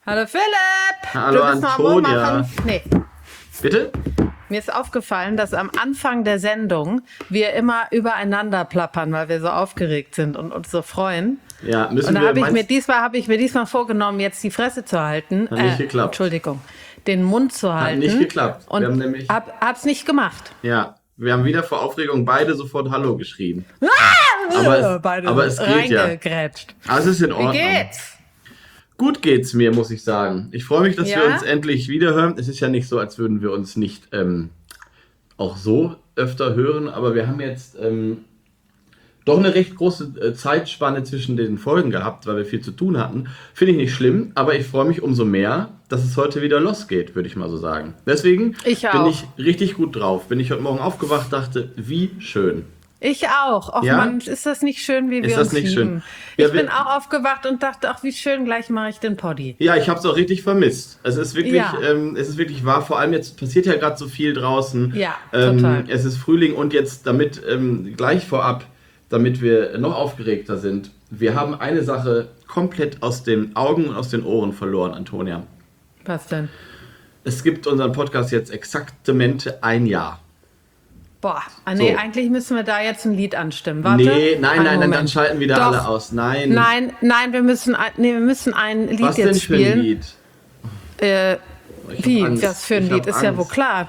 Hallo Philipp! Hallo du bist noch am Antonia. Rummachen. Nee. Bitte? Mir ist aufgefallen, dass am Anfang der Sendung wir immer übereinander plappern, weil wir so aufgeregt sind und uns so freuen. Ja, müssen Und da wir... habe ich mir diesmal vorgenommen, jetzt die Fresse zu halten. Hat nicht geklappt. Entschuldigung. Den Mund zu halten. nicht geklappt. Und Wir haben nämlich- hab's nicht gemacht. Ja, wir haben wieder vor Aufregung beide sofort Hallo geschrien. Beide aber es geht ja. reingegrätscht. Aber es ist in Ordnung. Wie geht's? Gut geht's mir, muss ich sagen. Ich freue mich, dass Ja? wir uns endlich wiederhören. Es ist ja nicht so, als würden wir uns nicht auch so öfter hören, aber wir haben jetzt doch eine recht große Zeitspanne zwischen den Folgen gehabt, weil wir viel zu tun hatten. Finde ich nicht schlimm, aber ich freue mich umso mehr, dass es heute wieder losgeht, würde ich mal so sagen. Deswegen Ich auch. bin ich richtig gut drauf. Bin ich heute Morgen aufgewacht, dachte, wie schön. Ich auch. Och Ja? Mann, ist das nicht schön, wie wir Ist das uns nicht lieben? schön? Ja, Ich bin auch aufgewacht und dachte, ach, wie schön, gleich mache ich den Poddy. Ja, ich habe es auch richtig vermisst. Es ist wirklich, Ja. es ist wirklich wahr. Vor allem jetzt passiert ja gerade so viel draußen. Ja, total. Es ist Frühling und jetzt damit gleich vorab, damit wir noch aufgeregter sind. Wir haben eine Sache komplett aus den Augen und aus den Ohren verloren, Antonia. Was denn? Es gibt unseren Podcast jetzt exaktamente ein Jahr. Boah, nee, So. eigentlich müssen wir da jetzt ein Lied anstimmen. Warte. Nee, nein, Einen dann Moment. schalten wieder Doch. alle aus. Nein. Nein, wir müssen ein Lied Was jetzt denn für spielen. ein Lied? Ich hab Wie? Angst. Was für ein Ich hab Lied? Ist ja wohl Angst. klar.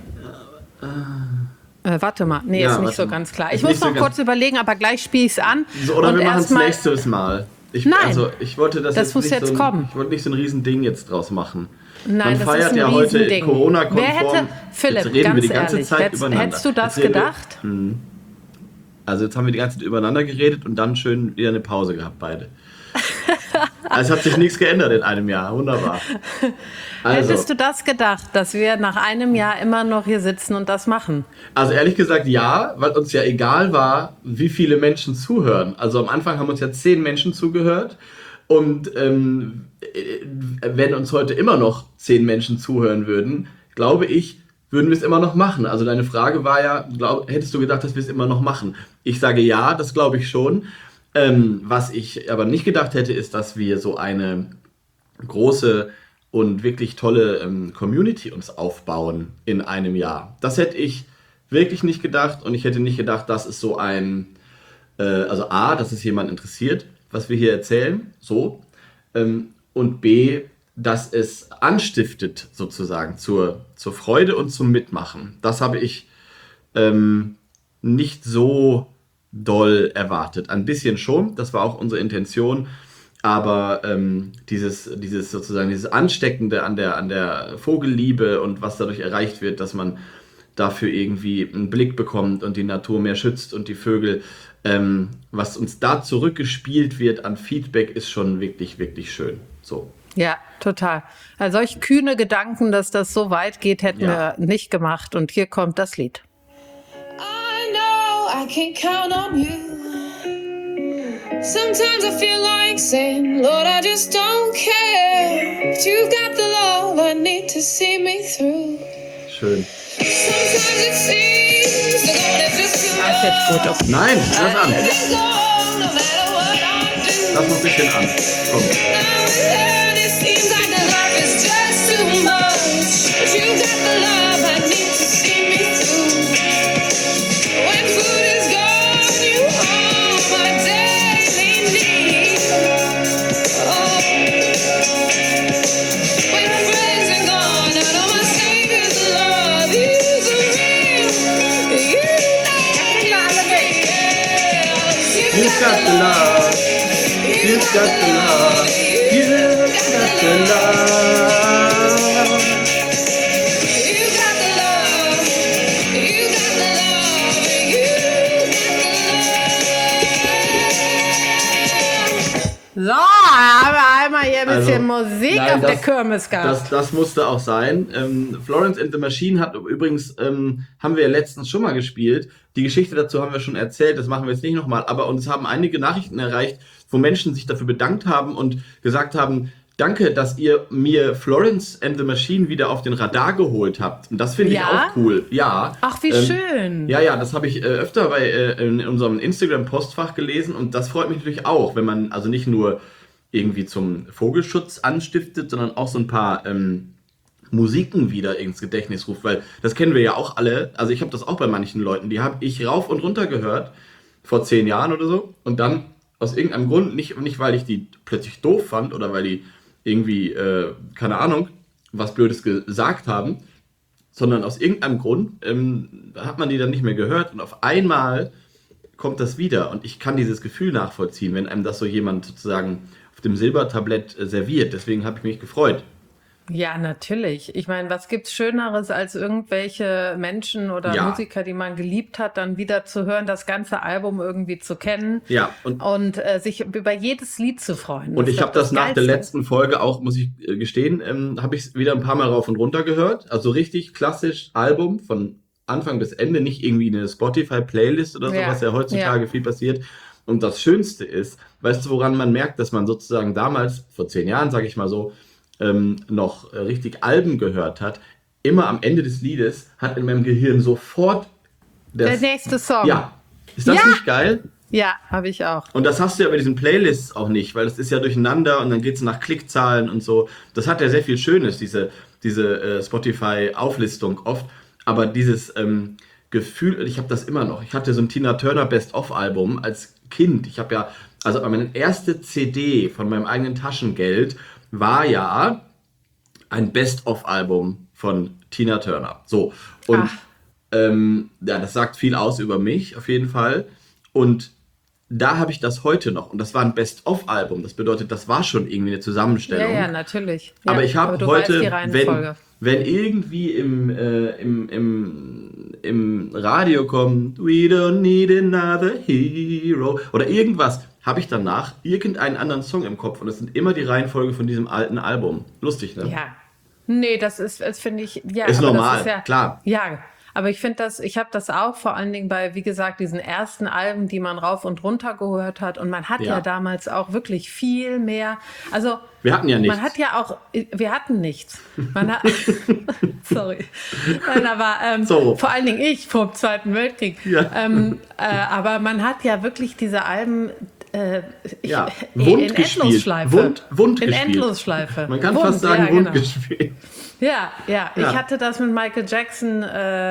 Warte mal. Nee, Ja, ist nicht warte so mal. ganz klar. Ist Ich muss nicht so noch ganz- kurz überlegen, aber gleich spiele ich es an. So, oder Und wir machen es erstmal- nächstes Mal. Nein, ich wollte das das muss nicht jetzt so kommen. Ich wollte nicht so ein Riesending jetzt draus machen. Nein, Man das feiert ist ein ja heute Riesending. Corona-konform. Wer hätte, Philipp, jetzt reden ganz wir die ganze ehrlich, Zeit übereinander. hättest du das Jetzt reden wir- gedacht? Also jetzt haben wir die ganze Zeit übereinander geredet und dann schön wieder eine Pause gehabt, beide. Also es hat sich nichts geändert in einem Jahr. Wunderbar. Also, Hättest du das gedacht, dass wir nach einem Jahr immer noch hier sitzen und das machen? also ehrlich gesagt ja, weil uns ja egal war, wie viele Menschen zuhören. Also am Anfang haben uns ja 10 Menschen zugehört. Und wenn uns heute immer noch 10 Menschen zuhören würden, glaube ich, würden wir es immer noch machen. Also deine Frage war ja, hättest du gedacht, dass wir es immer noch machen? Ich sage ja, das glaube ich schon. Was ich aber nicht gedacht hätte, ist, dass wir so eine große und wirklich tolle Community uns aufbauen in einem Jahr. Das hätte ich wirklich nicht gedacht und ich hätte nicht gedacht, dass es so ein, also A, dass es jemand interessiert, was wir hier erzählen, so, und B, dass es anstiftet sozusagen zur Freude und zum Mitmachen. Das habe ich nicht so doll erwartet. Ein bisschen schon, das war auch unsere Intention, aber dieses sozusagen dieses Ansteckende an der Vogelliebe und was dadurch erreicht wird, dass man dafür irgendwie einen Blick bekommt und die Natur mehr schützt und die Vögel, was uns da zurückgespielt wird an Feedback, ist schon wirklich, wirklich schön. So. Ja, total. Also solch kühne Gedanken, dass das so weit geht, hätten Ja. wir nicht gemacht. Und hier kommt das Lied. I know I can't count on you. Sometimes I feel like saying, Lord, I just don't care. But you've got the love I need to see me through. Schön. Sometimes it seems the Lord is just too Das ist jetzt gut. Okay. Nein, lass an. He's gone, no matter what I do. Lass noch ein bisschen an. Komm. And it seems like the love is just too much. But you've got the love I need to see me through. When food is gone, you are my daily need. Oh. When friends are gone, I know my Savior's love is real. You You've got the love. You've got the love. You've got the love. You got the love, you got the love, you got the love. So, haben wir einmal hier ein bisschen Also, Musik nein, auf der Kirmes gehabt. Das musste auch sein. Florence and the Machine hat übrigens, haben wir ja letztens schon mal gespielt. Die Geschichte dazu haben wir schon erzählt, das machen wir jetzt nicht nochmal. Aber uns haben einige Nachrichten erreicht, wo Menschen sich dafür bedankt haben und gesagt haben, danke, dass ihr mir Florence and the Machine wieder auf den Radar geholt habt. Und das finde ich Ja? auch cool. Ja. Ach, wie schön. Ja, das habe ich öfter in unserem Instagram-Postfach gelesen und das freut mich natürlich auch, wenn man also nicht nur irgendwie zum Vogelschutz anstiftet, sondern auch so ein paar Musiken wieder ins Gedächtnis ruft, weil das kennen wir ja auch alle. Also ich habe das auch bei manchen Leuten, die habe ich rauf und runter gehört, vor 10 Jahren oder so, und dann aus irgendeinem Grund, nicht weil ich die plötzlich doof fand oder weil die irgendwie, keine Ahnung, was Blödes gesagt haben, sondern aus irgendeinem Grund hat man die dann nicht mehr gehört und auf einmal kommt das wieder und ich kann dieses Gefühl nachvollziehen, wenn einem das so jemand sozusagen auf dem Silbertablett serviert. Deswegen habe ich mich gefreut. Ja, natürlich. Ich meine, was gibt's Schöneres, als irgendwelche Menschen oder Ja. Musiker, die man geliebt hat, dann wieder zu hören, das ganze Album irgendwie zu kennen Ja, und sich über jedes Lied zu freuen. Und Das ich ist habe das nach der Geilste. letzten Folge auch, muss ich gestehen, habe ich es wieder ein paar Mal rauf und runter gehört. Also richtig klassisch Album von Anfang bis Ende, nicht irgendwie eine Spotify-Playlist oder so, Ja, was ja heutzutage viel passiert. Und das Schönste ist, weißt du, woran man merkt, dass man sozusagen damals, vor 10 Jahren, sage ich mal so, noch richtig Alben gehört hat. Immer am Ende des Liedes hat in meinem Gehirn sofort Der nächste Song. Ja, ist das Ja. nicht geil? Ja, habe ich auch. Und das hast du ja bei diesen Playlists auch nicht, weil das ist ja durcheinander und dann geht es nach Klickzahlen und so. Das hat ja sehr viel Schönes, diese Spotify-Auflistung oft. Aber dieses Gefühl, ich habe das immer noch. Ich hatte so ein Tina Turner Best-of-Album als Kind. Ich habe ja, also meine erste CD von meinem eigenen Taschengeld war ja ein Best-of-Album von Tina Turner. So, und Ach. ja, das sagt viel aus über mich, auf jeden Fall. Und da habe ich das heute noch. Und das war ein Best-of-Album. Das bedeutet, das war schon irgendwie eine Zusammenstellung. Ja, natürlich. Ja, Aber ich habe du weißt die heute, Reihenfolge. wenn irgendwie im Radio kommt, we don't need another hero oder irgendwas, habe ich danach irgendeinen anderen Song im Kopf. Und das sind immer die Reihenfolge von diesem alten Album. Lustig, ne? Ja. Nee, das finde ich, ja. Ist aber normal, das ist ja, klar. Ja, aber ich finde ich habe das auch vor allen Dingen bei, wie gesagt, diesen ersten Alben, die man rauf und runter gehört hat. Und man hat ja Ja. damals auch wirklich viel mehr, also Wir hatten ja nichts. man hat ja auch, wir hatten nichts. Man hat, sorry. Nein, aber So. vor allen Dingen ich vor dem Zweiten Weltkrieg. Ja. Aber man hat ja wirklich diese Alben Ja, in wund gespielt. Endlosschleife. Wund in gespielt. Endlosschleife. Man kann Wund, fast sagen, ja, wund genau. gespielt. Ja, Ja. ich hatte das mit Michael Jackson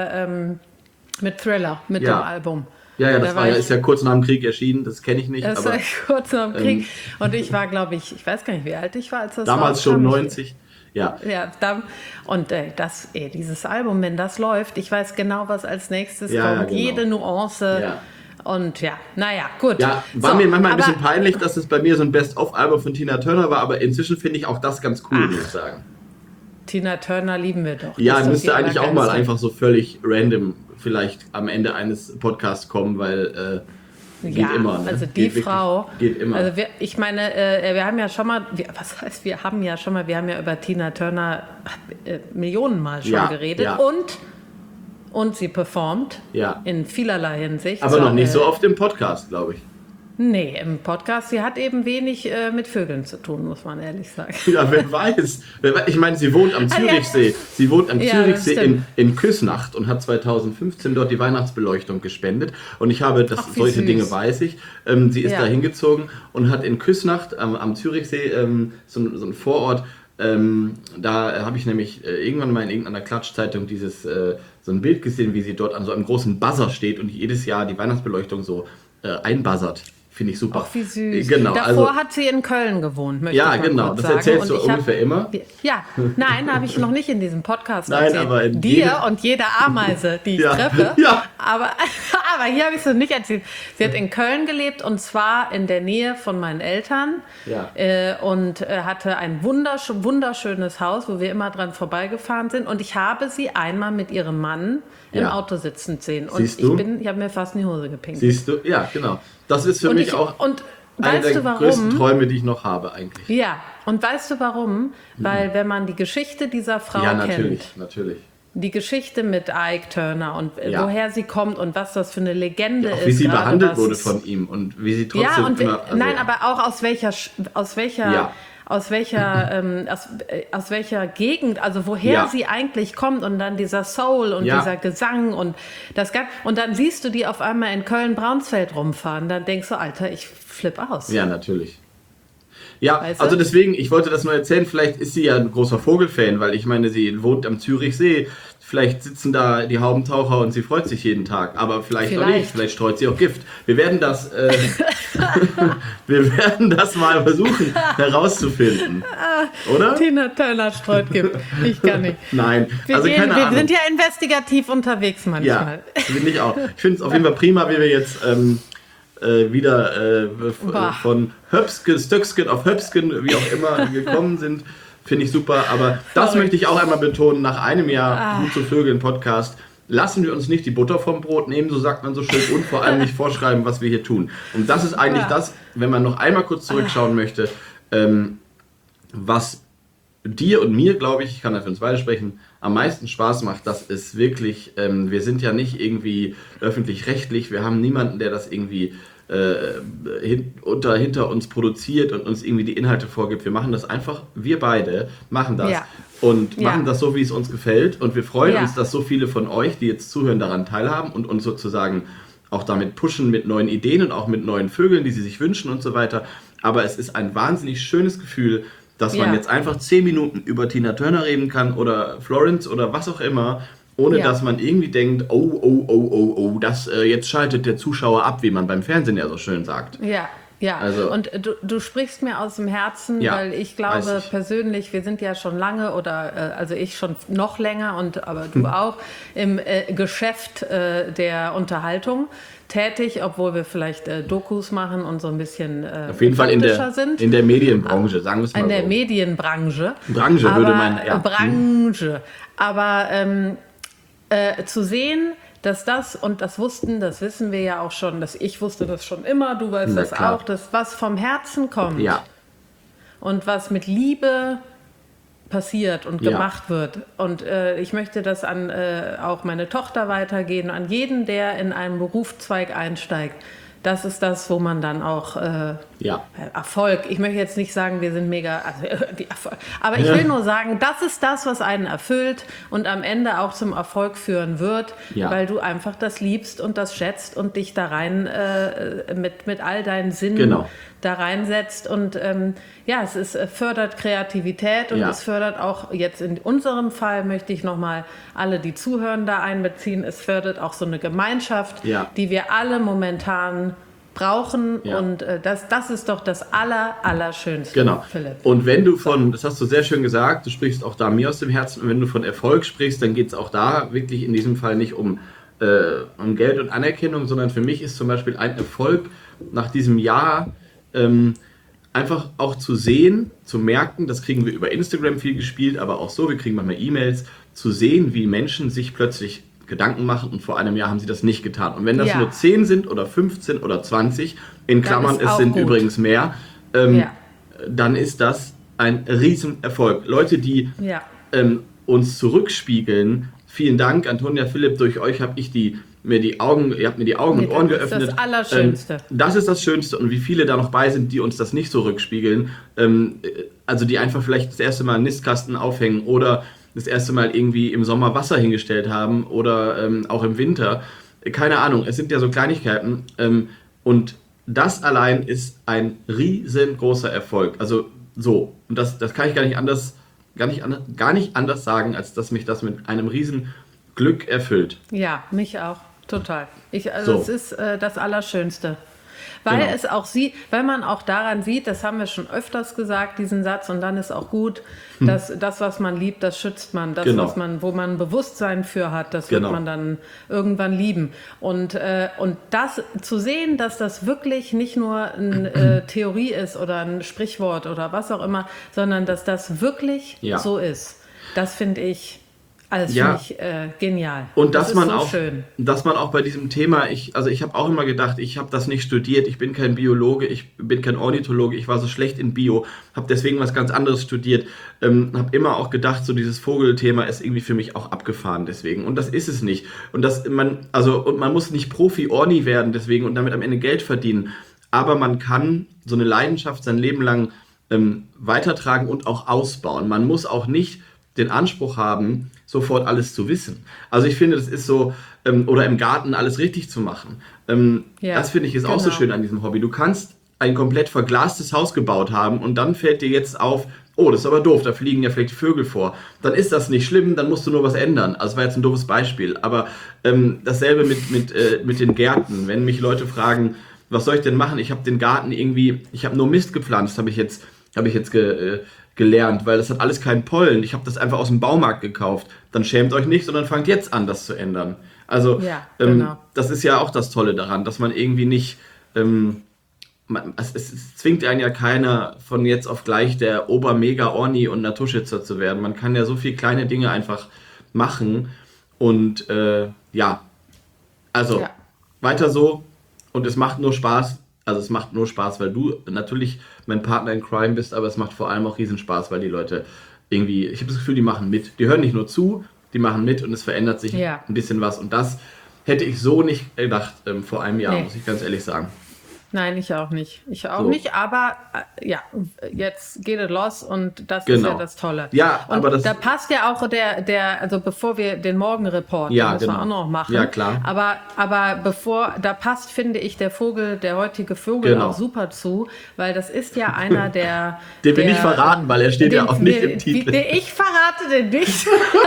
mit Thriller, mit Ja. dem Album. Ja, Da das war ich- ist ja kurz nach dem Krieg erschienen, das kenne ich nicht. Das aber war kurz nach dem Krieg. Und ich war, glaube ich weiß gar nicht, wie alt ich war, als das damals schon rauskam. 90. Ja. Ja, und dieses Album, wenn das läuft, ich weiß genau, was als nächstes Ja, kommt. genau. Jede Nuance. Ja. Und ja, naja, gut. Ja, war So, mir manchmal ein aber- bisschen peinlich, dass es bei mir so ein Best-of-Album von Tina Turner war, aber inzwischen finde ich auch das ganz cool, muss ich sagen. Tina Turner lieben wir doch. Ja, Das ist doch müsste die eigentlich auch mal allergeilste. einfach so völlig random vielleicht am Ende eines Podcasts kommen, weil geht Ja, immer. Ne? also die Geht wirklich- Frau. Geht immer. Also ich meine, wir haben ja schon mal, was heißt, wir haben ja über Tina Turner Millionenmal schon Ja, geredet ja. und sie performt Ja. in vielerlei Hinsicht. aber noch nicht so oft im Podcast, glaube ich. Nee, im Podcast. Sie hat eben wenig mit Vögeln zu tun, muss man ehrlich sagen. Ja, wer weiß. Ich meine, sie wohnt am Ah, ja. Zürichsee. Sie wohnt am Ja, Zürichsee das stimmt. in Küsnacht und hat 2015 dort die Weihnachtsbeleuchtung gespendet. Und ich habe, Ach, wie solche süß. Dinge weiß ich. Sie ist Ja. da hingezogen und hat in Küsnacht am Zürichsee so ein Vorort. Da habe ich nämlich irgendwann mal in irgendeiner Klatschzeitung so ein Bild gesehen, wie sie dort an so einem großen Buzzer steht und jedes Jahr die Weihnachtsbeleuchtung so einbuzzert. Finde ich super. Ach, wie süß. Genau, Davor also, hat sie in Köln gewohnt, möchte ja, ich mal genau. kurz Das sagen. erzählst du Und ich hab- ungefähr immer. Ja, nein, habe ich noch nicht in diesem Podcast Nein, erzählt. aber in Dir jedem- und jeder Ameise, die ich Ja. treffe. Ja. Aber hier habe ich es noch nicht erzählt. Sie hat in Köln gelebt und zwar in der Nähe von meinen Eltern. Ja. Und hatte ein wunderschönes Haus, wo wir immer dran vorbeigefahren sind. Und ich habe sie einmal mit ihrem Mann im Ja. Auto sitzen sehen. Und Siehst du? ich habe mir fast in die Hose gepinkt. Siehst du? Ja, genau. Das ist für mich auch und einer weißt der du größten warum? Träume, die ich noch habe eigentlich. Ja, und weißt du warum? Weil wenn man die Geschichte dieser Frau Ja, kennt, natürlich. die Geschichte mit Ike Turner und Ja. woher sie kommt und was das für eine Legende Auch ist. wie sie gerade behandelt was- wurde von ihm und wie sie trotzdem Ja, und immer... nein, aber auch aus welcher Ja. aus welcher Gegend, also woher Ja. sie eigentlich kommt und dann dieser Soul und Ja. dieser Gesang und und dann siehst du die auf einmal in Köln-Braunsfeld rumfahren, dann denkst du, Alter, ich flipp aus. Ja, natürlich. Ja, Weißt also du? deswegen, ich wollte das nur erzählen, vielleicht ist sie ja ein großer Vogelfan, weil ich meine, sie wohnt am Zürichsee, vielleicht sitzen da die Haubentaucher und sie freut sich jeden Tag, aber vielleicht auch nicht, vielleicht streut sie auch Gift. Wir werden das, wir werden das mal versuchen herauszufinden, oder? Tina Turner streut gibt. Ich kann nicht. Nein, Wir, also keine wir Ahnung. sind ja investigativ unterwegs Ja, manchmal. finde ich auch. Ich finde es auf jeden Fall prima, wie wir jetzt wieder Bah. von Stöcksken auf Höpsken, wie auch immer, gekommen sind. Finde ich super. Aber das Sorry. möchte ich auch einmal betonen, nach einem Jahr Gut zu Vögeln Podcast, lassen wir uns nicht die Butter vom Brot nehmen, so sagt man so schön, und vor allem nicht vorschreiben, was wir hier tun. Und das ist eigentlich das, wenn man noch einmal kurz zurückschauen möchte, was dir und mir, glaube ich kann für uns beide sprechen, am meisten Spaß macht, das ist wirklich, wir sind ja nicht irgendwie öffentlich-rechtlich, wir haben niemanden, der das irgendwie hinter uns produziert und uns irgendwie die Inhalte vorgibt. Wir machen das einfach, wir beide machen das Ja. und Ja. machen das so, wie es uns gefällt, und wir freuen Ja. uns, dass so viele von euch, die jetzt zuhören, daran teilhaben und uns sozusagen auch damit pushen mit neuen Ideen und auch mit neuen Vögeln, die sie sich wünschen und so weiter. Aber es ist ein wahnsinnig schönes Gefühl, dass man Ja. jetzt einfach 10 Minuten über Tina Turner reden kann oder Florence oder was auch immer, ohne Ja. dass man irgendwie denkt, das jetzt schaltet der Zuschauer ab, wie man beim Fernsehen ja so schön sagt. Ja, ja. Also- Und du sprichst mir aus dem Herzen, Ja, weil ich weiß glaube ich. persönlich, wir sind ja schon lange also ich schon noch länger aber du auch im Geschäft der Unterhaltung tätig, obwohl wir vielleicht Dokus machen und so ein bisschen Auf jeden Fall praktischer sind. in der Medienbranche, sagen wir es mal In der so. Medienbranche. Branche würde man, ja. Branche. Aber zu sehen, dass das wissen wir ja auch schon, ich wusste das schon immer, du weißt Na das klar. auch, dass was vom Herzen kommt Ja, und was mit Liebe passiert und Ja. gemacht wird. Und ich möchte das an auch meine Tochter weitergeben, an jeden, der in einen Berufszweig einsteigt. Das ist das, wo man dann auch ja. Erfolg. Ich möchte jetzt nicht sagen, wir sind mega, aber ich will nur sagen, das ist das, was einen erfüllt und am Ende auch zum Erfolg führen wird, Ja. weil du einfach das liebst und das schätzt und dich da rein mit all deinen Sinnen Genau. da reinsetzt. Und es fördert Kreativität und Ja. es fördert auch jetzt in unserem Fall, möchte ich nochmal alle, die zuhören, da einbeziehen, es fördert auch so eine Gemeinschaft, Ja. die wir alle momentan brauchen. Ja. Und das ist doch das Allerschönste, Genau. Philipp. Und wenn du das hast du sehr schön gesagt, du sprichst auch da mir aus dem Herzen, und wenn du von Erfolg sprichst, dann geht es auch da wirklich in diesem Fall nicht um Geld und Anerkennung, sondern für mich ist zum Beispiel ein Erfolg nach diesem Jahr einfach auch zu sehen, zu merken, das kriegen wir über Instagram viel gespielt, aber auch so, wir kriegen manchmal E-Mails, zu sehen, wie Menschen sich plötzlich Gedanken machen, und vor einem Jahr haben sie das nicht getan. Und wenn das Ja. nur 10 sind oder 15 oder 20, in Dann Klammern, ist es auch sind gut. übrigens mehr, Ja. dann ist das ein Riesenerfolg. Leute, die Ja. uns zurückspiegeln, vielen Dank, Antonia, Philipp, durch euch habe ich ihr habt mir die Augen und Ohren Das ist geöffnet. das Allerschönste. Das ist das Schönste, und wie viele da noch bei sind, die uns das nicht zurückspiegeln, also die einfach vielleicht das erste Mal einen Nistkasten aufhängen oder das erste Mal irgendwie im Sommer Wasser hingestellt haben oder auch im Winter. Keine Ahnung, es sind ja so Kleinigkeiten, und das allein ist ein riesengroßer Erfolg. Also so, und das kann ich gar nicht anders sagen, als dass mich das mit einem riesen Glück erfüllt. Ja, mich auch. Total. So. Es ist das Allerschönste. Weil Genau. es auch weil man auch daran sieht, das haben wir schon öfters gesagt, diesen Satz, und dann ist auch gut, dass das, was man liebt, das schützt man. Das, Genau. wo man Bewusstsein für hat, das Genau. wird man dann irgendwann lieben. Und das zu sehen, dass das wirklich nicht nur eine Theorie ist oder ein Sprichwort oder was auch immer, sondern dass das wirklich Ja. so ist, das finde ich, Ja. finde ich genial. Und das dass ist man so auch, schön. dass man auch bei diesem Thema, ich habe auch immer gedacht, ich habe das nicht studiert, ich bin kein Biologe, ich bin kein Ornithologe, ich war so schlecht in Bio, habe deswegen was ganz anderes studiert, habe immer auch gedacht, so dieses Vogelthema ist irgendwie für mich auch abgefahren deswegen, und das ist es nicht. Und man muss nicht Profi-Orni werden deswegen und damit am Ende Geld verdienen, aber man kann so eine Leidenschaft sein Leben lang weitertragen und auch ausbauen. Man muss auch nicht den Anspruch haben, sofort alles zu wissen. Also ich finde, das ist so, oder im Garten alles richtig zu machen. Ja, Das finde ich ist auch so genau. schön an diesem Hobby. Du kannst ein komplett verglastes Haus gebaut haben und dann fällt dir jetzt auf, oh, das ist aber doof, da fliegen ja vielleicht die Vögel vor. Dann ist das nicht schlimm, dann musst du nur was ändern. Also das war jetzt ein doofes Beispiel. Aber dasselbe mit den Gärten. Wenn mich Leute fragen, was soll ich denn machen? Ich habe den Garten irgendwie, ich habe nur Mist gepflanzt, habe ich jetzt gelernt, weil das hat alles keinen Pollen. Ich habe das einfach aus dem Baumarkt gekauft. Dann schämt euch nicht, sondern fangt jetzt an, das zu ändern. Also Ja, genau. das ist ja auch das Tolle daran, dass man irgendwie nicht... es zwingt einen ja keiner von jetzt auf gleich der Ober-Mega-Orni und Naturschützer zu werden. Man kann ja so viele kleine Dinge einfach machen und also Ja. weiter so und es macht nur Spaß. Also es macht nur Spaß, weil du natürlich mein Partner in Crime bist, aber es macht vor allem auch riesen Spaß, weil die Leute irgendwie, ich habe das Gefühl, die machen mit. Die hören nicht nur zu, die machen mit und es verändert sich Ja. ein bisschen was und das hätte ich so nicht gedacht vor einem Jahr, Nee. muss ich ganz ehrlich sagen. Nein, ich auch nicht. Ich auch So. nicht, aber jetzt geht es los und das ist Genau. ja das Tolle. Ja, und aber das- da passt ja auch also bevor wir den Morgenreport, Ja, den müssen wir genau. auch noch machen. Ja, klar. Aber da passt, finde ich, der heutige Vogel Genau. auch super zu, weil das ist ja einer der... Den wir der- nicht verraten, weil er steht ja auch nicht im Titel. Ich verrate den nicht.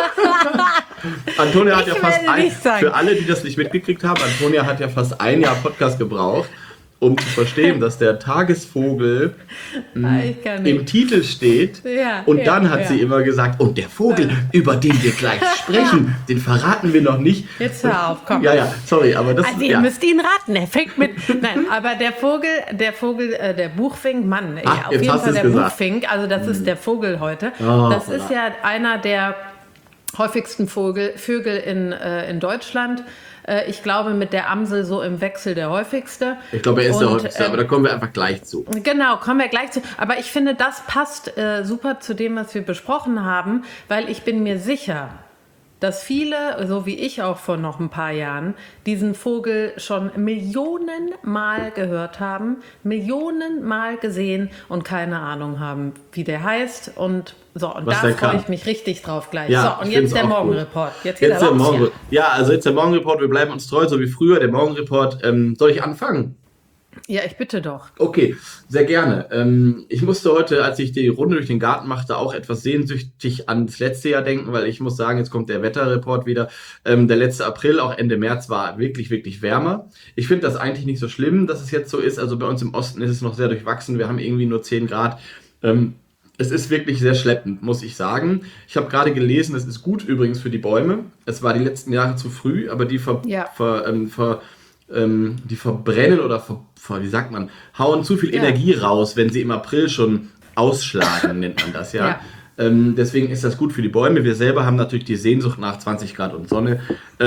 Antonia hat Ich ja fast werde nicht sagen. für alle, die das nicht mitgekriegt haben, Antonia hat ja fast ein Jahr Podcast gebraucht, um zu verstehen, dass der Tagesvogel Ich kann im nicht. Titel steht. Ja, Und ja, dann hat ja. sie immer gesagt, und der Vogel, über den wir gleich sprechen, den verraten wir noch nicht. Jetzt hör auf, komm. Ja, sorry, aber das Also ihr müsst ihn raten, er fängt mit. Nein, aber der Buchfink, Mann, Ach, auf jetzt jeden hast Fall du's der gesagt. Buchfink, also das ist der Vogel heute. Oh, das voilà. ist ja einer der häufigsten Vögel in Deutschland. Ich glaube, mit der Amsel so im Wechsel der häufigste. Ich glaube, er ist der Und, häufigste, aber da kommen wir einfach gleich zu. Genau, kommen wir gleich zu. Aber ich finde, das passt super zu dem, was wir besprochen haben, weil ich bin mir sicher, dass viele, so wie ich auch vor noch ein paar Jahren, diesen Vogel schon Millionenmal gehört haben, Millionenmal gesehen und keine Ahnung haben, wie der heißt. Und so, und Was da der freue kann. ich mich richtig drauf gleich. Ja, so, und ich jetzt find's der auch gut. Morgenreport. Jetzt geht Jetzt er der los. Morgen. Ja, also jetzt der Morgenreport, wir bleiben uns treu, so wie früher. Der Morgenreport, soll ich anfangen? Ja, ich bitte doch. Okay, sehr gerne. Ich musste heute, als ich die Runde durch den Garten machte, auch etwas sehnsüchtig ans letzte Jahr denken, weil ich muss sagen, jetzt kommt der Wetterreport wieder. Der letzte April, auch Ende März, war wirklich, wirklich wärmer. Ich finde das eigentlich nicht so schlimm, dass es jetzt so ist. Also bei uns im Osten ist es noch sehr durchwachsen. Wir haben irgendwie nur 10 Grad. Es ist wirklich sehr schleppend, muss ich sagen. Ich habe gerade gelesen, es ist gut übrigens für die Bäume. Es war die letzten Jahre zu früh, aber die die verbrennen oder wie sagt man, hauen zu viel Ja. Energie raus, wenn sie im April schon ausschlagen, nennt man das, ja. Deswegen ist das gut für die Bäume. Wir selber haben natürlich die Sehnsucht nach 20 Grad und Sonne.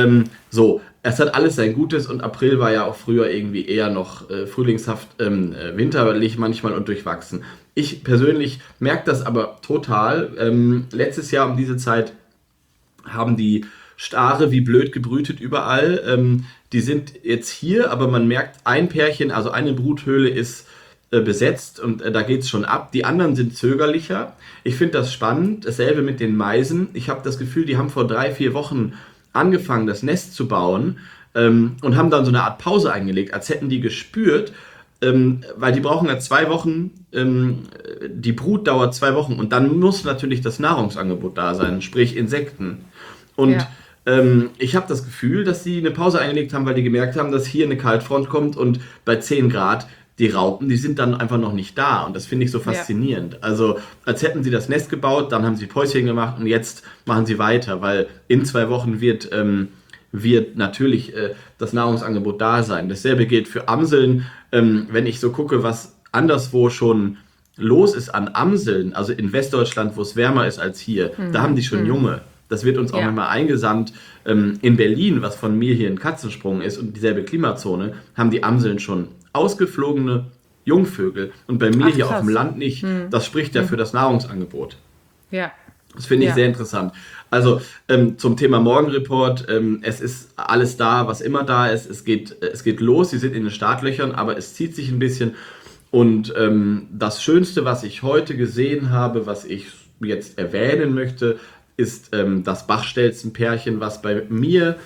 Es hat alles sein Gutes und April war ja auch früher irgendwie eher noch frühlingshaft, winterlich manchmal und durchwachsen. Ich persönlich merke das aber total. Letztes Jahr um diese Zeit haben die Stare wie blöd gebrütet überall. Die sind jetzt hier, aber man merkt, ein Pärchen, also eine Bruthöhle ist besetzt und da geht es schon ab. Die anderen sind zögerlicher. Ich finde das spannend. Dasselbe mit den Meisen. Ich habe das Gefühl, die haben vor 3-4 Wochen angefangen, das Nest zu bauen und haben dann so eine Art Pause eingelegt, als hätten die gespürt, weil die brauchen ja 2 Wochen, die Brut dauert 2 Wochen und dann muss natürlich das Nahrungsangebot da sein, sprich Insekten. Und Ja. ich habe das Gefühl, dass sie eine Pause eingelegt haben, weil die gemerkt haben, dass hier eine Kaltfront kommt und bei 10 Grad die Raupen, die sind dann einfach noch nicht da. Und das finde ich so faszinierend. Also als hätten sie das Nest gebaut, dann haben sie Päuschen gemacht und jetzt machen sie weiter, weil in 2 Wochen wird natürlich das Nahrungsangebot da sein. Dasselbe gilt für Amseln. Wenn ich so gucke, was anderswo schon los ist an Amseln, also in Westdeutschland, wo es wärmer ist als hier, da haben die schon Junge. Das wird uns auch Ja. immer eingesandt. In Berlin, was von mir hier ein Katzensprung ist und dieselbe Klimazone, haben die Amseln schon ausgeflogene Jungvögel. Und bei mir Ach, hier krass. auf dem Land nicht. Das spricht ja für das Nahrungsangebot. Ja. Das finde ich Ja. sehr interessant. Also zum Thema Morgenreport, es ist alles da, was immer da ist. Es geht los, sie sind in den Startlöchern, aber es zieht sich ein bisschen. Und das Schönste, was ich heute gesehen habe, was ich jetzt erwähnen möchte, ist das Bachstelzenpärchen, was bei mir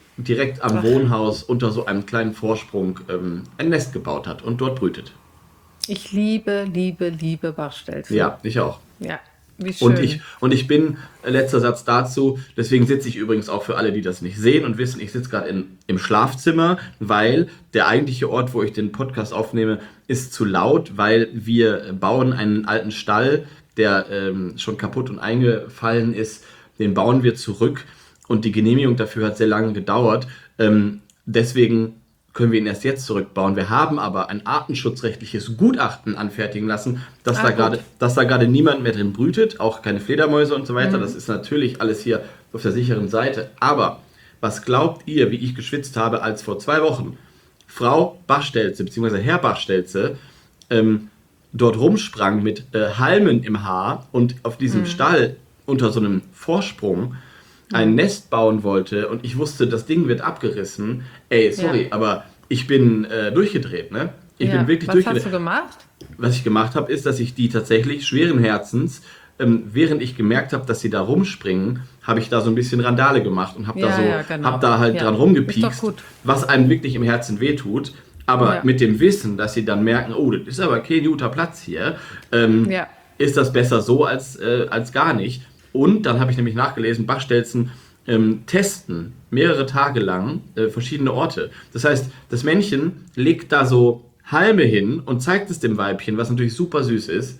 direkt am Wohnhaus unter so einem kleinen Vorsprung ein Nest gebaut hat und dort brütet. Ich liebe, liebe, liebe Bachstelzen. Ja, ich auch. Ja, wie schön. Und ich bin, letzter Satz dazu, deswegen sitze ich übrigens auch für alle, die das nicht sehen und wissen, ich sitze gerade im Schlafzimmer, weil der eigentliche Ort, wo ich den Podcast aufnehme, ist zu laut, weil wir bauen einen alten Stall, der schon kaputt und eingefallen ist, den bauen wir zurück und die Genehmigung dafür hat sehr lange gedauert. Deswegen können wir ihn erst jetzt zurückbauen. Wir haben aber ein artenschutzrechtliches Gutachten anfertigen lassen, dass da gerade niemand mehr drin brütet, auch keine Fledermäuse und so weiter. Das ist natürlich alles hier auf der sicheren Seite. Aber was glaubt ihr, wie ich geschwitzt habe, als vor 2 Wochen Frau Bachstelze bzw. Herr Bachstelze dort rumsprang mit Halmen im Haar und auf diesem Stall unter so einem Vorsprung ein Nest bauen wollte und ich wusste, das Ding wird abgerissen. Ey, sorry, aber ich bin durchgedreht, ne? Ich bin wirklich durchgedreht. Was hast du gemacht? Was ich gemacht habe, ist, dass ich die tatsächlich schweren Herzens, während ich gemerkt habe, dass sie da rumspringen, habe ich da so ein bisschen Randale gemacht und habe hab da halt dran rumgepiekst, was einem wirklich im Herzen wehtut. Aber mit dem Wissen, dass sie dann merken, oh, das ist aber kein guter Platz hier, ist das besser so als gar nicht. Und dann habe ich nämlich nachgelesen, Bachstelzen testen mehrere Tage lang verschiedene Orte. Das heißt, das Männchen legt da so Halme hin und zeigt es dem Weibchen, was natürlich super süß ist.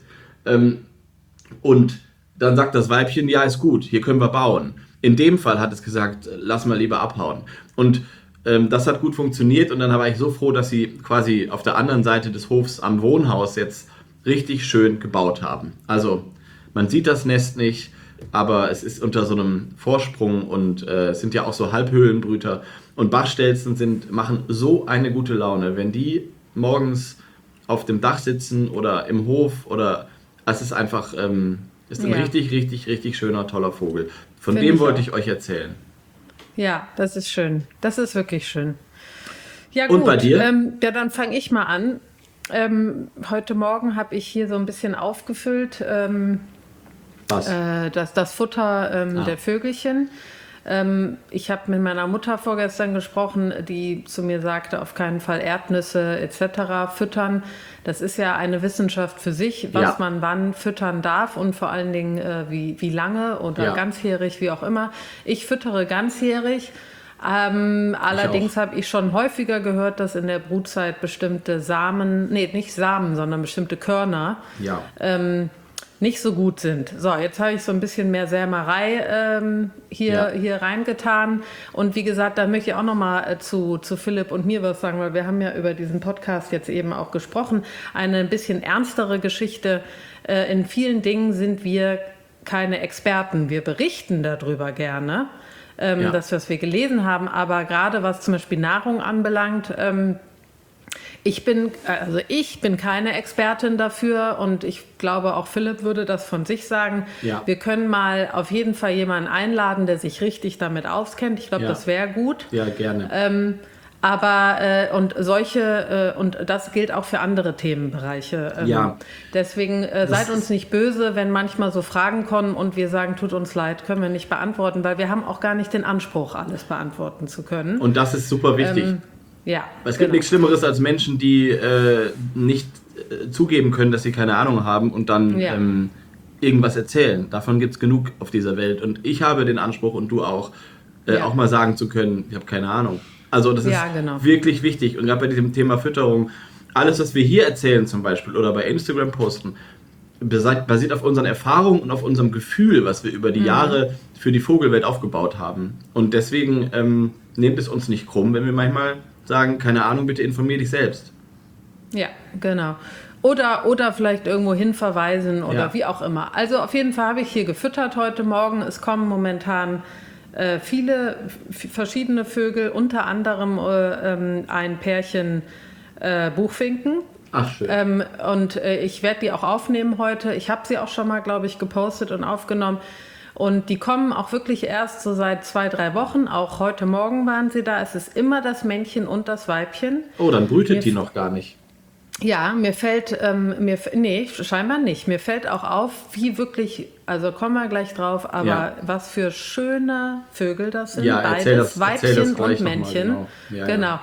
Und dann sagt das Weibchen, ja, ist gut, hier können wir bauen. In dem Fall hat es gesagt, lass mal lieber abhauen. Und das hat gut funktioniert und dann war ich so froh, dass sie quasi auf der anderen Seite des Hofs am Wohnhaus jetzt richtig schön gebaut haben. Also man sieht das Nest nicht, aber es ist unter so einem Vorsprung und es sind ja auch so Halbhöhlenbrüter. Und Bachstelzen machen so eine gute Laune, wenn die morgens auf dem Dach sitzen oder im Hof oder es ist einfach ist ein richtig, richtig, richtig schöner, toller Vogel. Von dem wollte ich euch erzählen. Ja, das ist schön. Das ist wirklich schön. Ja gut, und bei dir? Ja, dann fange ich mal an. Heute Morgen habe ich hier so ein bisschen aufgefüllt. Was? Das Futter der Vögelchen. Ich habe mit meiner Mutter vorgestern gesprochen, die zu mir sagte, auf keinen Fall Erdnüsse etc. füttern. Das ist ja eine Wissenschaft für sich, was man wann füttern darf und vor allen Dingen wie lange oder ganzjährig, wie auch immer. Ich füttere ganzjährig. Allerdings habe ich schon häufiger gehört, dass in der Brutzeit bestimmte Samen, nicht Samen, sondern bestimmte Körner nicht so gut sind. So, jetzt habe ich so ein bisschen mehr Sämerei hier reingetan. Und wie gesagt, da möchte ich auch nochmal zu Philipp und mir was sagen, weil wir haben ja über diesen Podcast jetzt eben auch gesprochen. Eine ein bisschen ernstere Geschichte. In vielen Dingen sind wir keine Experten. Wir berichten darüber gerne, das, was wir gelesen haben. Aber gerade was zum Beispiel Nahrung anbelangt, ich bin keine Expertin dafür und ich glaube auch Philipp würde das von sich sagen. Ja. Wir können mal auf jeden Fall jemanden einladen, der sich richtig damit auskennt. Ich glaube, das wäre gut. Ja, gerne. Und das gilt auch für andere Themenbereiche. Deswegen seid uns nicht böse, wenn manchmal so Fragen kommen und wir sagen, tut uns leid, können wir nicht beantworten, weil wir haben auch gar nicht den Anspruch, alles beantworten zu können. Und das ist super wichtig. Es gibt nichts Schlimmeres als Menschen, die nicht zugeben können, dass sie keine Ahnung haben und dann irgendwas erzählen. Davon gibt es genug auf dieser Welt. Und ich habe den Anspruch und du auch, auch mal sagen zu können, ich habe keine Ahnung. Also das ist wirklich wichtig. Und gerade bei diesem Thema Fütterung, alles, was wir hier erzählen zum Beispiel oder bei Instagram posten, basiert auf unseren Erfahrungen und auf unserem Gefühl, was wir über die Jahre für die Vogelwelt aufgebaut haben. Und deswegen nehmt es uns nicht krumm, wenn wir manchmal sagen, keine Ahnung, bitte informier dich selbst. Ja, genau. Oder vielleicht irgendwo hin verweisen oder wie auch immer. Also auf jeden Fall habe ich hier gefüttert heute Morgen. Es kommen momentan viele verschiedene Vögel, unter anderem ein Pärchen Buchfinken. Ach, schön. Und ich werde die auch aufnehmen heute. Ich habe sie auch schon mal, glaube ich, gepostet und aufgenommen. Und die kommen auch wirklich erst so seit 2-3 Wochen. Auch heute Morgen waren sie da. Es ist immer das Männchen und das Weibchen. Oh, dann brütet die noch gar nicht. Ja, mir fällt, scheinbar nicht. Mir fällt auch auf, wie wirklich, also kommen wir gleich drauf, aber was für schöne Vögel das sind. Ja, beides, Weibchen und Männchen. Mal, genau. Ja.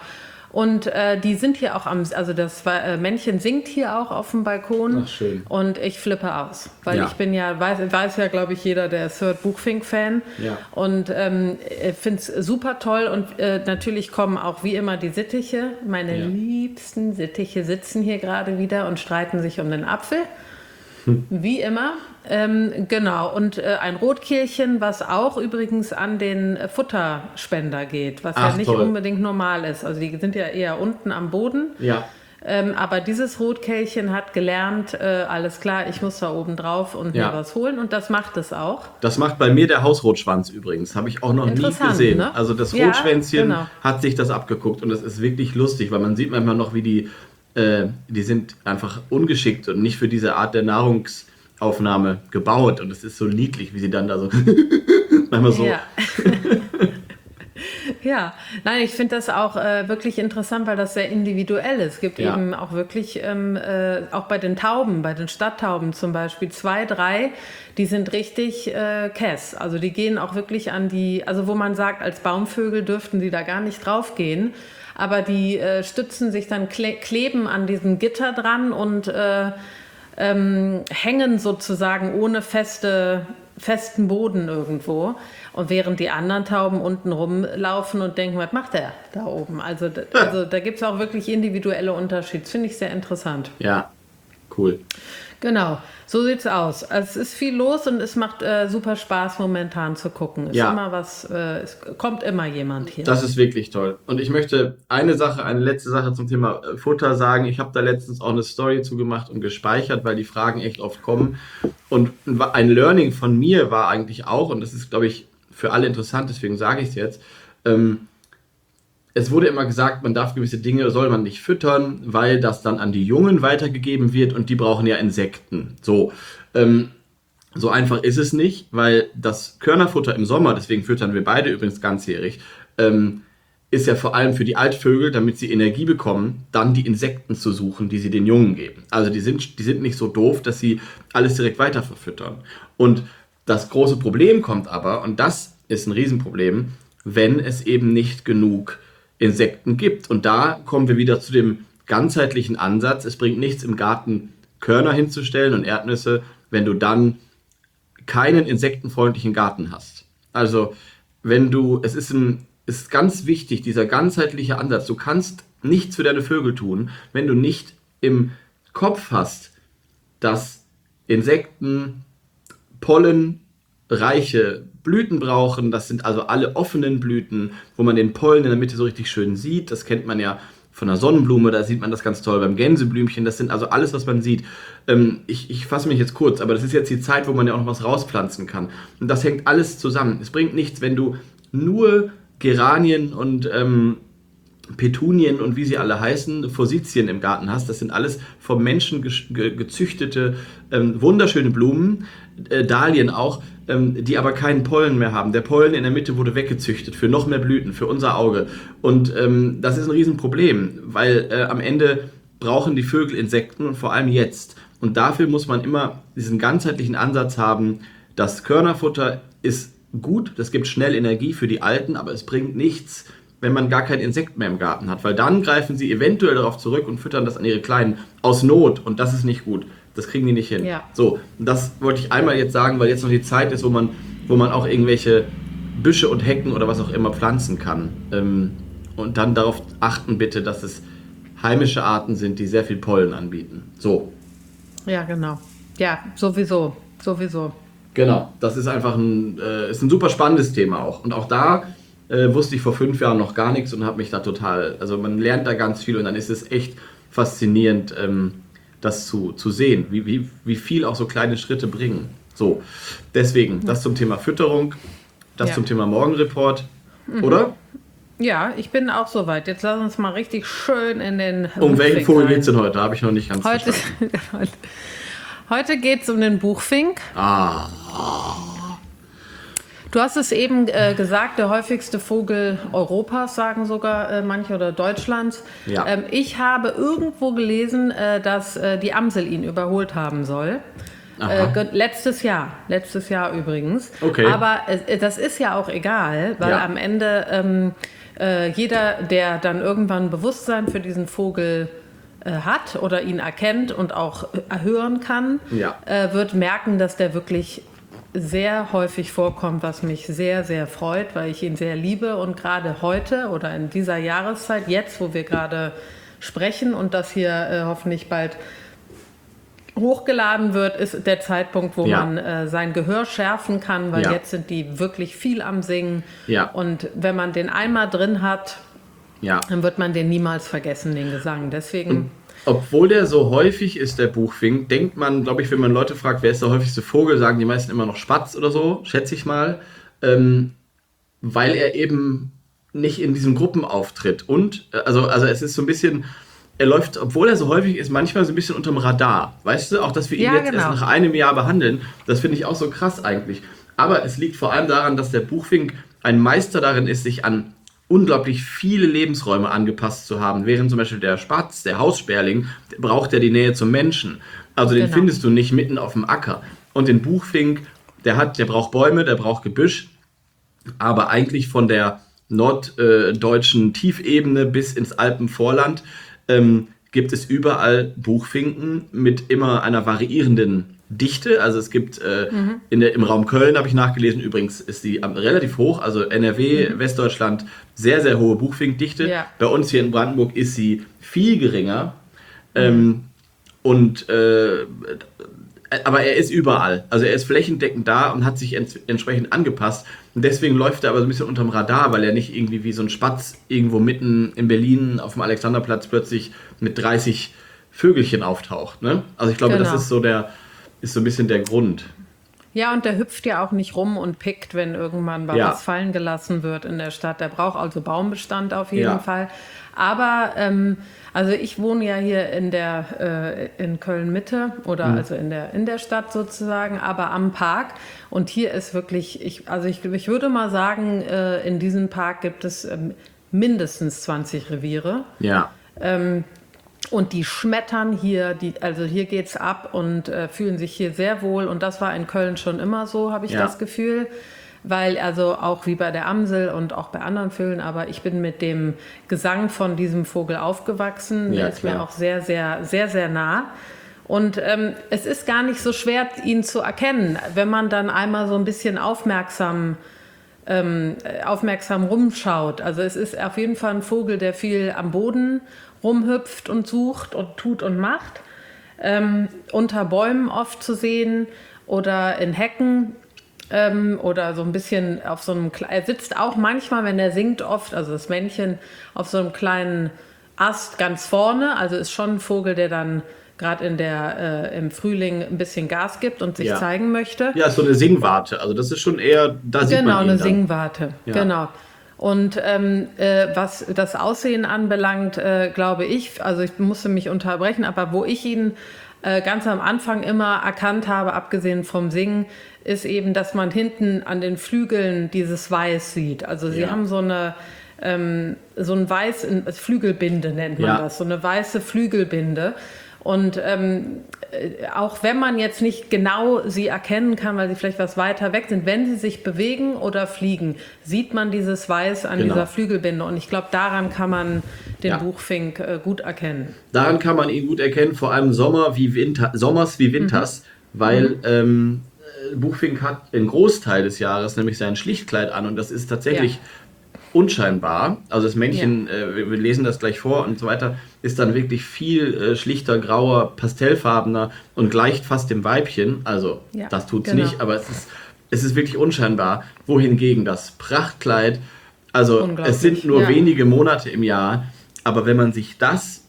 Und die sind hier auch also das Männchen singt hier auch auf dem Balkon. Ach, schön. Und ich flippe aus, weil Ja. ich bin ja, weiß ja, glaube ich, jeder, der Third Buchfink-Fan. Ja. Und finde es super toll. Und natürlich kommen auch wie immer die Sittiche. Meine Ja. liebsten Sittiche sitzen hier gerade wieder und streiten sich um den Apfel. Wie immer. Genau. Und ein Rotkehlchen, was auch übrigens an den Futterspender geht, was ja Ach, nicht toll. unbedingt normal ist. Also die sind ja eher unten am Boden. Ja. Aber dieses Rotkehlchen hat gelernt, alles klar, ich muss da oben drauf und Ja. mir was holen. Und das macht es auch. Das macht bei mir der Hausrotschwanz übrigens. Habe ich auch noch nie Interessant, gesehen. ne? Also das Ja, Rotschwänzchen genau. hat sich das abgeguckt und das ist wirklich lustig, weil man sieht manchmal noch, wie die sind einfach ungeschickt und nicht für diese Art der Nahrungsaufnahme gebaut. Und es ist so niedlich, wie sie dann da so manchmal so. Ja. Ja, nein, ich finde das auch wirklich interessant, weil das sehr individuell ist. Es gibt Ja. eben auch wirklich, auch bei den Tauben, bei den Stadttauben zum Beispiel, 2, 3, die sind richtig Käs. Also die gehen auch wirklich an die, also wo man sagt, als Baumvögel dürften die da gar nicht drauf gehen. Aber die stützen sich dann, kleben an diesem Gitter dran und hängen sozusagen ohne festen Boden irgendwo. Und während die anderen Tauben unten rumlaufen und denken, was macht der da oben? Also da gibt es auch wirklich individuelle Unterschiede. Das finde ich sehr interessant. Ja, cool. Genau, so sieht's aus. Also es ist viel los und es macht super Spaß momentan zu gucken. Ist Ja. immer was, es kommt immer jemand hier. Das ist wirklich toll. Und ich möchte eine letzte Sache zum Thema Futter sagen. Ich habe da letztens auch eine Story zugemacht und gespeichert, weil die Fragen echt oft kommen. Und ein Learning von mir war eigentlich auch, und das ist, glaube ich, für alle interessant, deswegen sage ich es jetzt, es wurde immer gesagt, man darf gewisse Dinge, soll man nicht füttern, weil das dann an die Jungen weitergegeben wird und die brauchen ja Insekten. So einfach ist es nicht, weil das Körnerfutter im Sommer, deswegen füttern wir beide übrigens ganzjährig, ist ja vor allem für die Altvögel, damit sie Energie bekommen, dann die Insekten zu suchen, die sie den Jungen geben. Also die sind nicht so doof, dass sie alles direkt weiter verfüttern. Und das große Problem kommt aber, und das ist ein Riesenproblem, wenn es eben nicht genug Insekten gibt. Und da kommen wir wieder zu dem ganzheitlichen Ansatz. Es bringt nichts, im Garten Körner hinzustellen und Erdnüsse, wenn du dann keinen insektenfreundlichen Garten hast. Also es ist ganz wichtig, dieser ganzheitliche Ansatz. Du kannst nichts für deine Vögel tun, wenn du nicht im Kopf hast, dass Insekten pollenreiche Blüten brauchen. Das sind also alle offenen Blüten, wo man den Pollen in der Mitte so richtig schön sieht. Das kennt man ja von der Sonnenblume, da sieht man das ganz toll beim Gänseblümchen. Das sind also alles, was man sieht. Ich fasse mich jetzt kurz, aber das ist jetzt die Zeit, wo man ja auch noch was rauspflanzen kann. Und das hängt alles zusammen. Es bringt nichts, wenn du nur Geranien und Petunien und wie sie alle heißen, Forsythien im Garten hast. Das sind alles vom Menschen gezüchtete, wunderschöne Blumen, Dahlien auch, die aber keinen Pollen mehr haben. Der Pollen in der Mitte wurde weggezüchtet für noch mehr Blüten, für unser Auge. Und das ist ein Riesenproblem, weil am Ende brauchen die Vögel Insekten und vor allem jetzt. Und dafür muss man immer diesen ganzheitlichen Ansatz haben. Das Körnerfutter ist gut, das gibt schnell Energie für die Alten, aber es bringt nichts, wenn man gar kein Insekt mehr im Garten hat, weil dann greifen sie eventuell darauf zurück und füttern das an ihre Kleinen aus Not und das ist nicht gut. Das kriegen die nicht hin. Ja. So, das wollte ich einmal jetzt sagen, weil jetzt noch die Zeit ist, wo man auch irgendwelche Büsche und Hecken oder was auch immer pflanzen kann. Und dann darauf achten bitte, dass es heimische Arten sind, die sehr viel Pollen anbieten. So. Ja, genau. Ja, sowieso. Genau, das ist einfach ist ein super spannendes Thema auch. Und auch da wusste ich vor 5 Jahren noch gar nichts und habe mich da also man lernt da ganz viel und dann ist es echt faszinierend, das zu sehen, wie viel auch so kleine Schritte bringen. So, deswegen, das zum Thema Fütterung, das zum Thema Morgenreport, oder? Ja, ich bin auch soweit. Jetzt lass uns mal richtig schön in den Um welchen Buchfink Vogel rein. geht es denn heute? Da habe ich noch nicht ganz Heute, verstanden. heute geht es um den Buchfink. Du hast es eben gesagt, der häufigste Vogel Europas, sagen sogar manche, oder Deutschlands. Ja. Ich habe irgendwo gelesen, dass die Amsel ihn überholt haben soll. Letztes Jahr übrigens. Okay. Aber das ist ja auch egal, weil Ja. am Ende jeder, der dann irgendwann Bewusstsein für diesen Vogel hat oder ihn erkennt und auch hören kann, wird merken, dass der wirklich sehr häufig vorkommt, was mich sehr, sehr freut, weil ich ihn sehr liebe. Und gerade heute oder in dieser Jahreszeit, jetzt, wo wir gerade sprechen und das hier hoffentlich bald hochgeladen wird, ist der Zeitpunkt, wo man sein Gehör schärfen kann, weil jetzt sind die wirklich viel am Singen. Und wenn man den einmal drin hat, dann wird man den niemals vergessen, den Gesang. Deswegen... Obwohl der so häufig ist, der Buchfink, denkt man, glaube ich, wenn man Leute fragt, wer ist der häufigste Vogel, sagen die meisten immer noch Spatz oder so, schätze ich mal, weil er eben nicht in diesen Gruppen auftritt. Und, also es ist so ein bisschen, er läuft, obwohl er so häufig ist, manchmal so ein bisschen unterm Radar. Weißt du, auch dass wir ihn jetzt erst nach einem Jahr behandeln, das finde ich auch so krass eigentlich. Aber es liegt vor allem daran, dass der Buchfink ein Meister darin ist, sich an unglaublich viele Lebensräume angepasst zu haben. Während zum Beispiel der Spatz, der Haussperling, der braucht ja die Nähe zum Menschen. Also den findest du nicht mitten auf dem Acker. Und den Buchfink, der braucht Bäume, der braucht Gebüsch. Aber eigentlich von der norddeutschen Tiefebene bis ins Alpenvorland gibt es überall Buchfinken mit immer einer variierenden Dichte. Also es gibt im Raum Köln, habe ich nachgelesen, übrigens ist die relativ hoch, also NRW, Westdeutschland, sehr, sehr hohe Buchfinkdichte. Bei uns hier in Brandenburg ist sie viel geringer. Aber er ist überall. Also er ist flächendeckend da und hat sich entsprechend angepasst. Und deswegen läuft er aber so ein bisschen unterm Radar, weil er nicht irgendwie wie so ein Spatz irgendwo mitten in Berlin auf dem Alexanderplatz plötzlich mit 30 Vögelchen auftaucht. Ne? Also ich glaube, das ist so ein bisschen der Grund. Ja, und der hüpft ja auch nicht rum und pickt, wenn irgendwann mal was fallen gelassen wird in der Stadt. Der braucht also Baumbestand auf jeden Fall. Aber also ich wohne ja hier in Köln-Mitte oder also in der Stadt sozusagen, aber am Park. Und hier ist wirklich, ich würde mal sagen, in diesem Park gibt es mindestens 20 Reviere. Ja. Und die schmettern hier, also hier geht's ab und fühlen sich hier sehr wohl. Und das war in Köln schon immer so, habe ich das Gefühl. Weil also auch wie bei der Amsel und auch bei anderen Vögeln, aber ich bin mit dem Gesang von diesem Vogel aufgewachsen. Der ist mir auch sehr, sehr, sehr, sehr nah. Und es ist gar nicht so schwer, ihn zu erkennen, wenn man dann einmal so ein bisschen aufmerksam rumschaut. Also es ist auf jeden Fall ein Vogel, der viel am Boden rumhüpft und sucht und tut und macht. Unter Bäumen oft zu sehen oder in Hecken. Oder so ein bisschen auf so einem, er sitzt auch manchmal, wenn er singt, oft, also das Männchen, auf so einem kleinen Ast ganz vorne. Also ist schon ein Vogel, der dann gerade im Frühling ein bisschen Gas gibt und sich zeigen möchte. Ja, so eine Singwarte. Also das ist schon eher, da sieht man ihn Genau, eine dann. Singwarte, genau. Und was das Aussehen anbelangt, glaube ich, also ich musste mich unterbrechen, aber wo ich ihn ganz am Anfang immer erkannt habe, abgesehen vom Singen, ist eben, dass man hinten an den Flügeln dieses Weiß sieht. Also sie haben so ein Weiß, Flügelbinde nennt man das, so eine weiße Flügelbinde. Und auch wenn man jetzt nicht genau sie erkennen kann, weil sie vielleicht was weiter weg sind, wenn sie sich bewegen oder fliegen, sieht man dieses Weiß an dieser Flügelbinde. Und ich glaube, daran kann man den Buchfink gut erkennen. Daran kann man ihn gut erkennen, vor allem Sommers wie Winters, weil Buchfink hat einen Großteil des Jahres nämlich sein Schlichtkleid an und das ist tatsächlich unscheinbar. Also das Männchen, wir lesen das gleich vor und so weiter, ist dann wirklich viel schlichter, grauer, pastellfarbener und gleicht fast dem Weibchen. Also das tut es nicht, aber es ist wirklich unscheinbar. Wohingegen das Prachtkleid, also es sind nur wenige Monate im Jahr, aber wenn man sich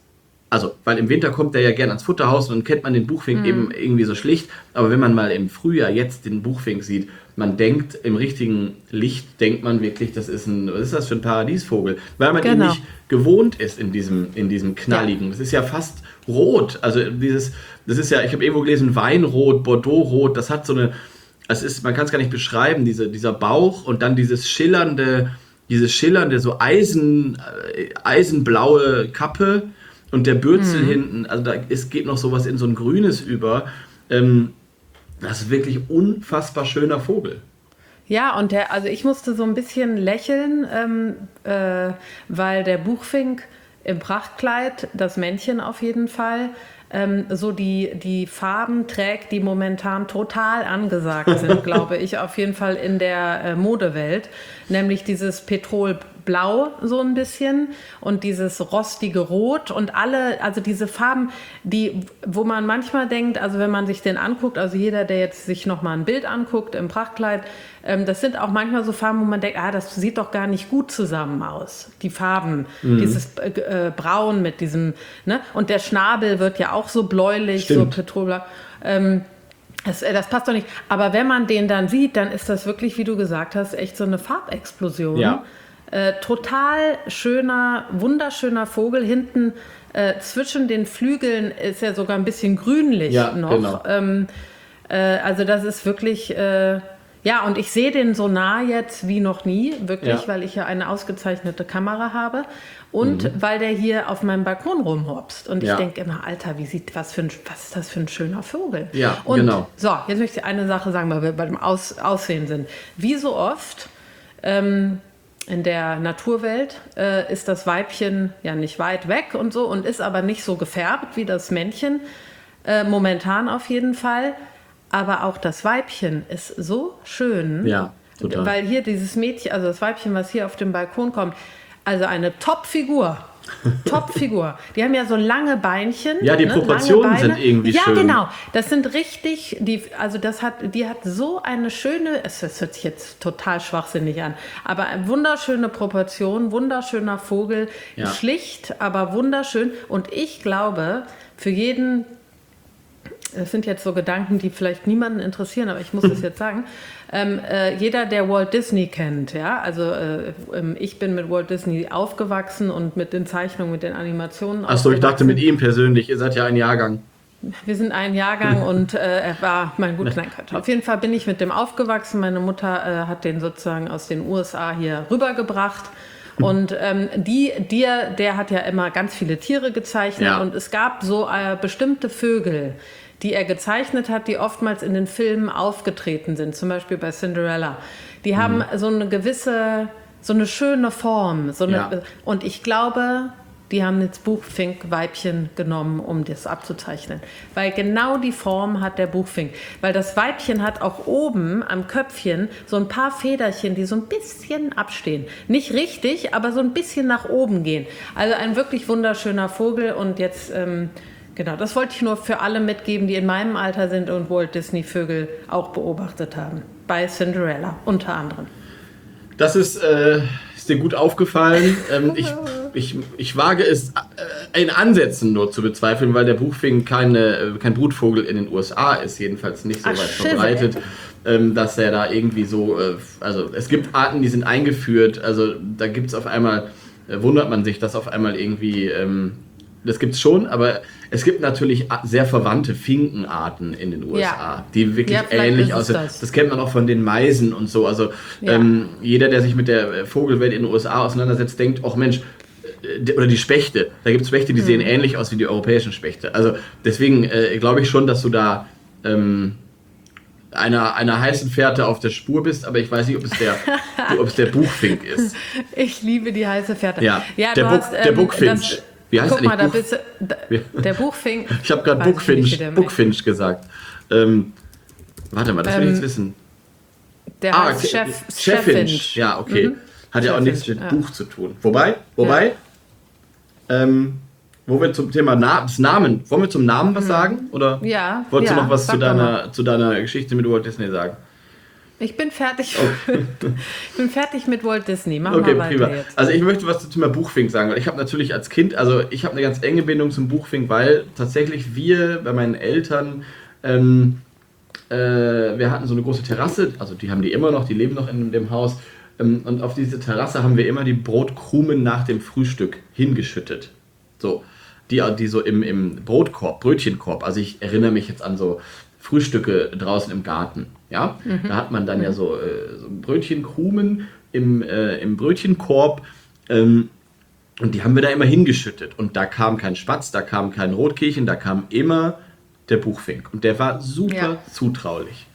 weil im Winter kommt der ja gerne ans Futterhaus und dann kennt man den Buchfink eben irgendwie so schlicht, aber wenn man mal im Frühjahr jetzt den Buchfink sieht, man denkt, im richtigen Licht denkt man wirklich, was ist das für ein Paradiesvogel? Weil man ihn nicht gewohnt ist in diesem knalligen. Das ist ja fast rot. Also das ist ja, ich habe irgendwo gelesen, Weinrot, Bordeauxrot, das hat so eine, man kann es gar nicht beschreiben, dieser Bauch und dann dieses schillernde, so eisenblaue Kappe und der Bürzel hinten, also es geht noch sowas in so ein Grünes über. Das ist wirklich ein unfassbar schöner Vogel. Ja, und also ich musste so ein bisschen lächeln, weil der Buchfink im Prachtkleid, das Männchen auf jeden Fall, so die Farben trägt, die momentan total angesagt sind, glaube ich, auf jeden Fall in der Modewelt. Nämlich dieses Petrolblau so ein bisschen und dieses rostige Rot und also diese Farben, wo man manchmal denkt, also wenn man sich den anguckt, also jeder, der jetzt sich nochmal ein Bild anguckt im Prachtkleid, das sind auch manchmal so Farben, wo man denkt, das sieht doch gar nicht gut zusammen aus. Die Farben, dieses Braun mit diesem, ne? Und der Schnabel wird ja auch so bläulich, Stimmt. so petrolblau. Das passt doch nicht. Aber wenn man den dann sieht, dann ist das wirklich, wie du gesagt hast, echt so eine Farbexplosion. Ja. Total schöner, wunderschöner Vogel. Hinten zwischen den Flügeln ist er sogar ein bisschen grünlich noch. Genau. Also das ist wirklich... ja, und ich sehe den so nah jetzt wie noch nie, wirklich, weil ich ja eine ausgezeichnete Kamera habe und weil der hier auf meinem Balkon rumhopst. Und ich denke immer, Alter, was ist das für ein schöner Vogel? Ja, und genau. So, jetzt möchte ich eine Sache sagen, weil wir beim Aussehen sind. Wie so oft in der Naturwelt ist das Weibchen ja nicht weit weg und so und ist aber nicht so gefärbt wie das Männchen, momentan auf jeden Fall. Aber auch das Weibchen ist so schön. Ja, total. Weil hier dieses Mädchen, also das Weibchen, was hier auf den Balkon kommt, also eine Top-Figur. Top-Figur. Die haben ja so lange Beinchen. Ja, die Proportionen sind irgendwie schön. Ja, genau. Das sind richtig, die hat so eine schöne, es hört sich jetzt total schwachsinnig an, aber eine wunderschöne Proportion, wunderschöner Vogel, schlicht, aber wunderschön. Und ich glaube, für jeden, das sind jetzt so Gedanken, die vielleicht niemanden interessieren, aber ich muss es jetzt sagen. Jeder, der Walt Disney kennt, ja, also ich bin mit Walt Disney aufgewachsen und mit den Zeichnungen, mit den Animationen. Achso, ich dachte mit ihm persönlich, ihr seid ja ein Jahrgang. Wir sind ein Jahrgang und er war mein guter Freund. Auf jeden Fall bin ich mit dem aufgewachsen. Meine Mutter hat den sozusagen aus den USA hier rübergebracht. Und der hat ja immer ganz viele Tiere gezeichnet und es gab so bestimmte Vögel, die er gezeichnet hat, die oftmals in den Filmen aufgetreten sind, zum Beispiel bei Cinderella. Die haben so eine gewisse, so eine schöne Form. Und ich glaube, die haben jetzt Buchfink-Weibchen genommen, um das abzuzeichnen. Weil genau die Form hat der Buchfink. Weil das Weibchen hat auch oben am Köpfchen so ein paar Federchen, die so ein bisschen abstehen. Nicht richtig, aber so ein bisschen nach oben gehen. Also ein wirklich wunderschöner Vogel. Und jetzt... Genau, das wollte ich nur für alle mitgeben, die in meinem Alter sind und Walt Disney Vögel auch beobachtet haben. Bei Cinderella unter anderem. Das ist dir gut aufgefallen. Ich wage es in Ansätzen nur zu bezweifeln, weil der Buchfink kein Brutvogel in den USA ist, jedenfalls nicht so weit verbreitet, dass er da irgendwie so, also es gibt Arten, die sind eingeführt, also da gibt es auf einmal, wundert man sich, dass auf einmal irgendwie... das gibt's schon, aber es gibt natürlich sehr verwandte Finkenarten in den USA, die wirklich ähnlich aussehen. Das kennt man auch von den Meisen und so. Also jeder, der sich mit der Vogelwelt in den USA auseinandersetzt, denkt, ach Mensch, oder die Spechte. Da gibt es Spechte, die sehen ähnlich aus wie die europäischen Spechte. Also deswegen glaube ich schon, dass du da einer heißen Fährte auf der Spur bist, aber ich weiß nicht, ob es der Buchfink ist. Ich liebe die heiße Fährte. Ja, der Buchfinch. Wie heißt guck mal, der Buchfink. Ich habe gerade Buchfinch gesagt. Warte mal, das will ich jetzt wissen. Der heißt Cheffinch. Ja, okay. Hat ja auch nichts mit Buch zu tun. Wobei, wo wir zum Thema Namen, wollen wir zum Namen was sagen? Oder wolltest du noch was zu deiner Geschichte mit Walt Disney sagen? Ich bin fertig. Ich bin fertig mit Walt Disney. Mach mal weiter prima. jetzt. Also ich möchte was zum Thema Buchfink sagen, weil ich habe natürlich als Kind, also ich habe eine ganz enge Bindung zum Buchfink, weil tatsächlich wir bei meinen Eltern, wir hatten so eine große Terrasse, also die haben die immer noch, die leben noch in dem Haus, und auf diese Terrasse haben wir immer die Brotkrumen nach dem Frühstück hingeschüttet. So, die so im Brötchenkorb, also ich erinnere mich jetzt an so Frühstücke draußen im Garten. Ja? Da hat man dann ja so Brötchenkrumen im Brötchenkorb und die haben wir da immer hingeschüttet. Und da kam kein Spatz, da kam kein Rotkehlchen, da kam immer der Buchfink. Und der war super zutraulich.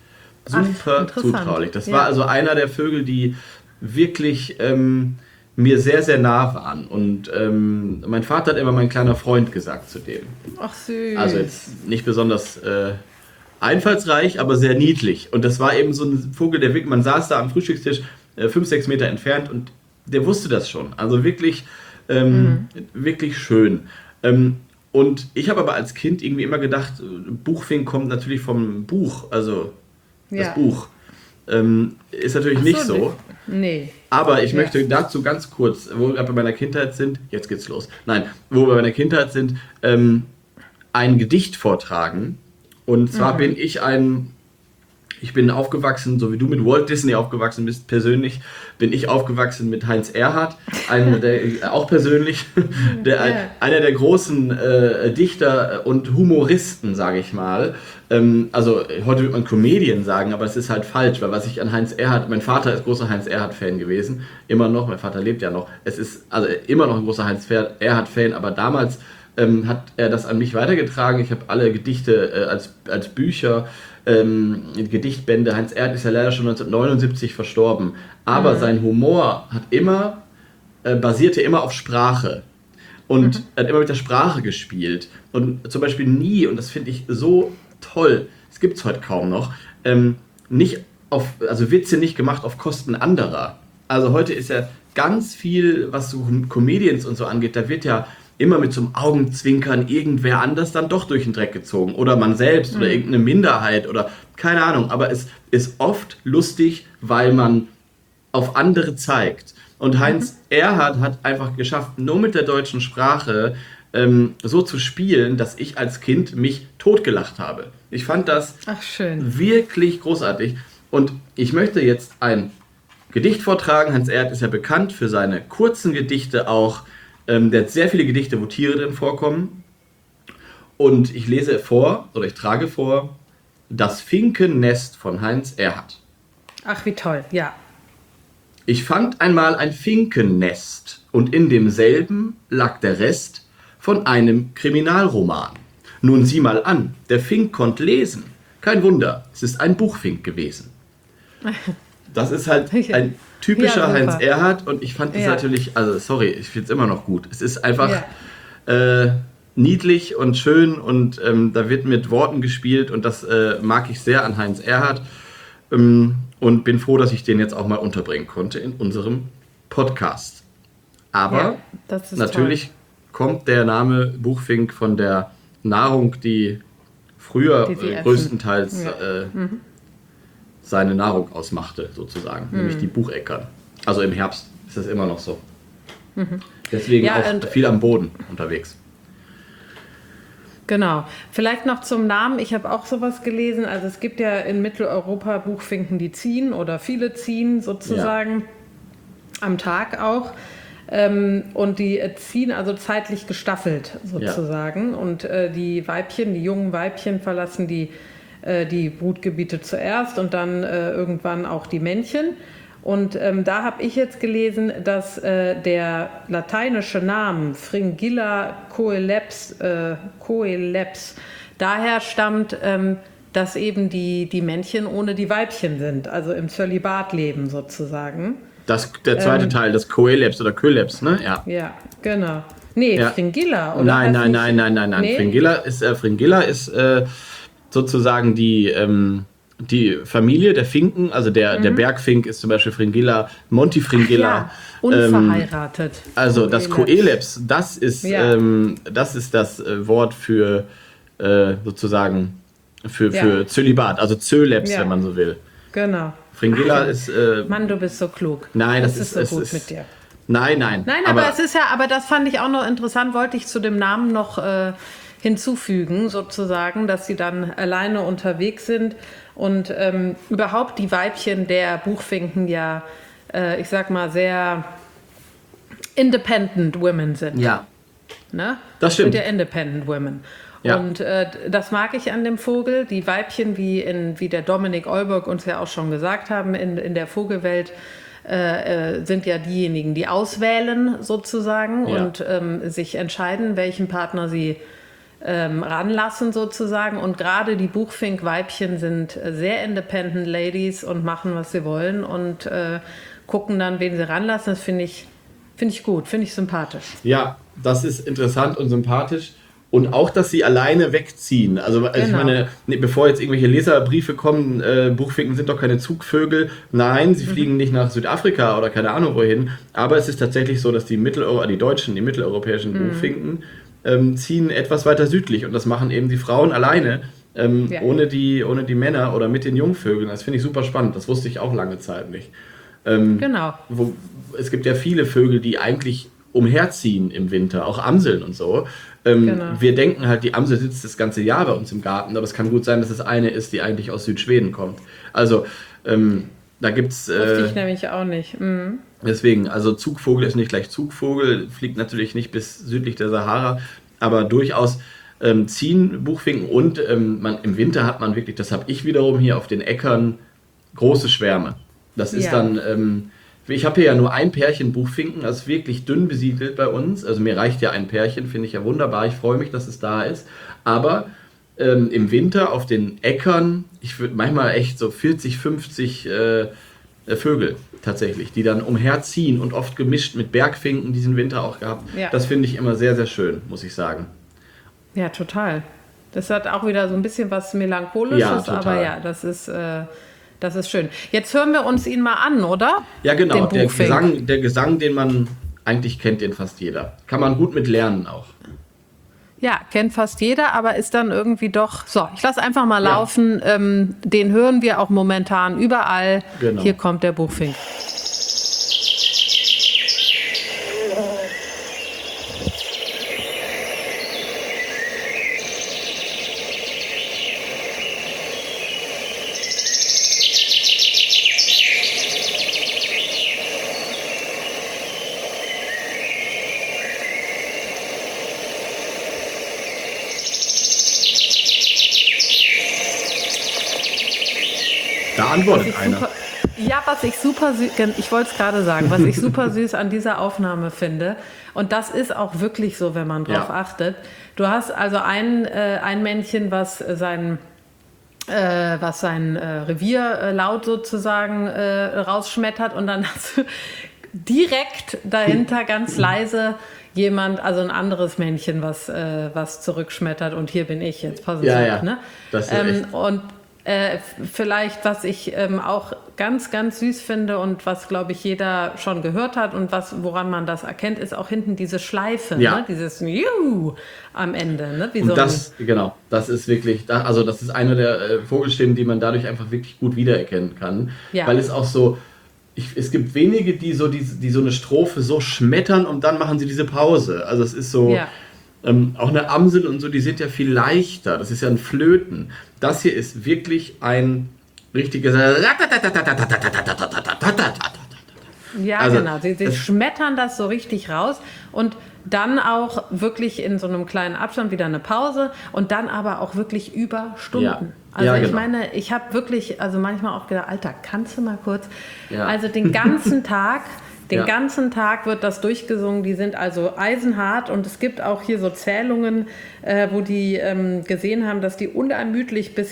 Super interessant. zutraulich. Das Ja. war also einer der Vögel, die wirklich mir sehr, sehr nah waren. Und mein Vater hat immer mein kleiner Freund gesagt zu dem. Ach süß. Also jetzt nicht besonders einfallsreich, aber sehr niedlich. Und das war eben so ein Vogel, der wirklich, man saß da am Frühstückstisch 5-6 Meter entfernt und der wusste das schon. Also wirklich, wirklich schön. Und ich habe aber als Kind irgendwie immer gedacht, Buchfink kommt natürlich vom Buch, also das Ja. Buch. Ist natürlich nicht so. Nee. Aber ich Ja. möchte dazu ganz kurz, wo wir gerade bei meiner Kindheit sind, jetzt geht's los. Nein, wo wir bei meiner Kindheit sind, ein Gedicht vortragen. Und zwar bin ich bin aufgewachsen, so wie du mit Walt Disney aufgewachsen bist, persönlich, bin ich aufgewachsen mit Heinz Erhardt, auch persönlich, einer der großen Dichter und Humoristen, sage ich mal. Also heute würde man Comedian sagen, aber es ist halt falsch, weil was ich an Heinz Erhardt, mein Vater ist großer Heinz Erhardt-Fan gewesen, immer noch, mein Vater lebt ja noch, es ist also immer noch ein großer Heinz Erhardt-Fan, aber damals hat er das an mich weitergetragen. Ich habe alle Gedichte als Bücher, Gedichtbände. Heinz Erhardt ist ja leider schon 1979 verstorben. Aber sein Humor basierte immer auf Sprache. Und er hat immer mit der Sprache gespielt. Und zum Beispiel nie, und das finde ich so toll, es gibt es heute kaum noch, Witze nicht gemacht auf Kosten anderer. Also heute ist ja ganz viel, was so Comedians und so angeht, da wird ja immer mit so einem Augenzwinkern irgendwer anders dann doch durch den Dreck gezogen. Oder man selbst oder irgendeine Minderheit oder keine Ahnung. Aber es ist oft lustig, weil man auf andere zeigt. Und Heinz Erhardt hat einfach geschafft, nur mit der deutschen Sprache so zu spielen, dass ich als Kind mich totgelacht habe. Ich fand das Ach, schön. wirklich großartig. Und ich möchte jetzt ein Gedicht vortragen. Heinz Erhardt ist ja bekannt für seine kurzen Gedichte auch. Der hat sehr viele Gedichte, wo Tiere drin vorkommen. Und ich trage vor, Das Finkennest von Heinz Erhardt. Ach, wie toll, ja. Ich fand einmal ein Finkennest und in demselben lag der Rest von einem Kriminalroman. Nun sieh mal an, der Fink konnt lesen. Kein Wunder, es ist ein Buchfink gewesen. Das ist halt ein typischer Ja, Heinz super. Erhardt und ich fand es Ja. natürlich, also sorry, ich finde es immer noch gut. Es ist einfach niedlich und schön und da wird mit Worten gespielt und das mag ich sehr an Heinz Erhardt und bin froh, dass ich den jetzt auch mal unterbringen konnte in unserem Podcast. Aber Ja, das ist natürlich kommt der Name Buchfink von der Nahrung, die früher Die sie essen. größtenteils seine Nahrung ausmachte, sozusagen, nämlich die Bucheckern. Also im Herbst ist das immer noch so. Deswegen Ja, auch und- viel am Boden unterwegs. Genau. Vielleicht noch zum Namen. Ich habe auch sowas gelesen. Also es gibt ja in Mitteleuropa Buchfinken, die ziehen oder viele ziehen sozusagen am Tag auch. Und die ziehen also zeitlich gestaffelt sozusagen. Und die jungen Weibchen verlassen die Brutgebiete zuerst und dann irgendwann auch die Männchen. Und da habe ich jetzt gelesen, dass der lateinische Name Fringilla coeleps daher stammt, dass eben die Männchen ohne die Weibchen sind, also im Zölibat leben sozusagen. Der zweite Teil, das Coeleps oder Coeleps, ne? Ja. Ja, genau. Nee, Ja. Fringilla, oder? Nein, heißt nein, nicht- nein. Nee? Fringilla ist sozusagen die Familie der Finken, also der Bergfink ist zum Beispiel Fringilla, Montifringilla. Ja, unverheiratet. Also das Coeleps, das ist Ja. das Wort für sozusagen für Ja. Zölibat, also Zöleps, Ja. wenn man so will. Genau. Fringilla ist Mann, du bist so klug. nein, das das ist so es gut ist, mit dir. Nein. Nein, aber es ist ja, aber das fand ich auch noch interessant, wollte ich zu dem Namen noch hinzufügen, sozusagen, dass sie dann alleine unterwegs sind und überhaupt die Weibchen der Buchfinken ja, ich sag mal, sehr independent women sind. ja, Ne? Das stimmt. Sind ja independent women. Ja. Und das mag ich an dem Vogel. Die Weibchen, wie der Dominik Eulberg uns ja auch schon gesagt haben, in der Vogelwelt sind ja diejenigen, die auswählen sozusagen Ja. und sich entscheiden, welchen Partner sie ranlassen sozusagen. Und gerade die Buchfink-Weibchen sind sehr independent Ladies und machen, was sie wollen und gucken dann, wen sie ranlassen. Das finde ich gut, finde ich sympathisch. Ja, das ist interessant und sympathisch. Und auch, dass sie alleine wegziehen. Also ich meine, bevor jetzt irgendwelche Leserbriefe kommen, Buchfinken sind doch keine Zugvögel. Nein, sie fliegen nicht nach Südafrika oder keine Ahnung wohin. Aber es ist tatsächlich so, dass die mitteleuropäischen Buchfinken ziehen etwas weiter südlich. Und das machen eben die Frauen alleine, ohne die Männer oder mit den Jungvögeln. Das finde ich super spannend. Das wusste ich auch lange Zeit nicht. Genau. Es gibt ja viele Vögel, die eigentlich umherziehen im Winter, auch Amseln und so. Wir denken halt, die Amsel sitzt das ganze Jahr bei uns im Garten, aber es kann gut sein, dass es eine ist, die eigentlich aus Südschweden kommt. Also, da gibt es... Wusste ich nämlich auch nicht. Mhm. Deswegen, also Zugvogel ist nicht gleich Zugvogel, fliegt natürlich nicht bis südlich der Sahara, aber durchaus ziehen Buchfinken und im Winter hat man wirklich, das habe ich wiederum hier auf den Äckern, große Schwärme. Das ist dann... Ich habe hier ja nur ein Pärchen Buchfinken, das ist wirklich dünn besiedelt bei uns. Also mir reicht ja ein Pärchen, finde ich ja wunderbar. Ich freue mich, dass es da ist. Aber im Winter auf den Äckern, ich würde manchmal echt so 40, 50 Vögel tatsächlich, die dann umherziehen und oft gemischt mit Bergfinken diesen Winter auch gehabt. Ja. Das finde ich immer sehr, sehr schön, muss ich sagen. Ja, total. Das hat auch wieder so ein bisschen was Melancholisches, ja, aber ja, das ist schön. Jetzt hören wir uns ihn mal an, oder? Ja, genau. Der Gesang, den man eigentlich kennt, den fast jeder. Kann man gut mit lernen auch. Ja, kennt fast jeder, aber ist dann irgendwie doch... So, ich lasse einfach mal laufen. Den hören wir auch momentan überall. Genau. Hier kommt der Buchfink. Da antwortet einer. Was ich super süß, ich wollte es gerade sagen, was ich super süß an dieser Aufnahme finde, und das ist auch wirklich so, wenn man drauf achtet. Du hast also ein Männchen, was sein Revier laut sozusagen rausschmettert, und dann hast du direkt dahinter ganz leise jemand, also ein anderes Männchen, was zurückschmettert, und hier bin ich jetzt, passen Sie auf, ne? Das ist echt. Und vielleicht, was ich auch ganz, ganz süß finde und was, glaube ich, jeder schon gehört hat und woran man das erkennt, ist auch hinten diese Schleife, ne? Dieses Juhu am Ende. Ne? Wie und so das ist wirklich, das ist eine der Vogelstimmen, die man dadurch einfach wirklich gut wiedererkennen kann, weil es auch so, es gibt wenige, die so eine Strophe so schmettern und dann machen sie diese Pause. Also es ist so... Ja. Auch eine Amsel und so, die sind ja viel leichter. Das ist ja ein Flöten. Das hier ist wirklich ein richtiges... Ja, also, genau. Sie schmettern das so richtig raus und dann auch wirklich in so einem kleinen Abstand wieder eine Pause und dann aber auch wirklich über Stunden. Ja. Also genau. Ich meine, ich habe wirklich, also manchmal auch gedacht, Alter, kannst du mal kurz? Ja. Also den ganzen Tag... Den ganzen Tag wird das durchgesungen, die sind also eisenhart, und es gibt auch hier so Zählungen, wo die gesehen haben, dass die unermüdlich bis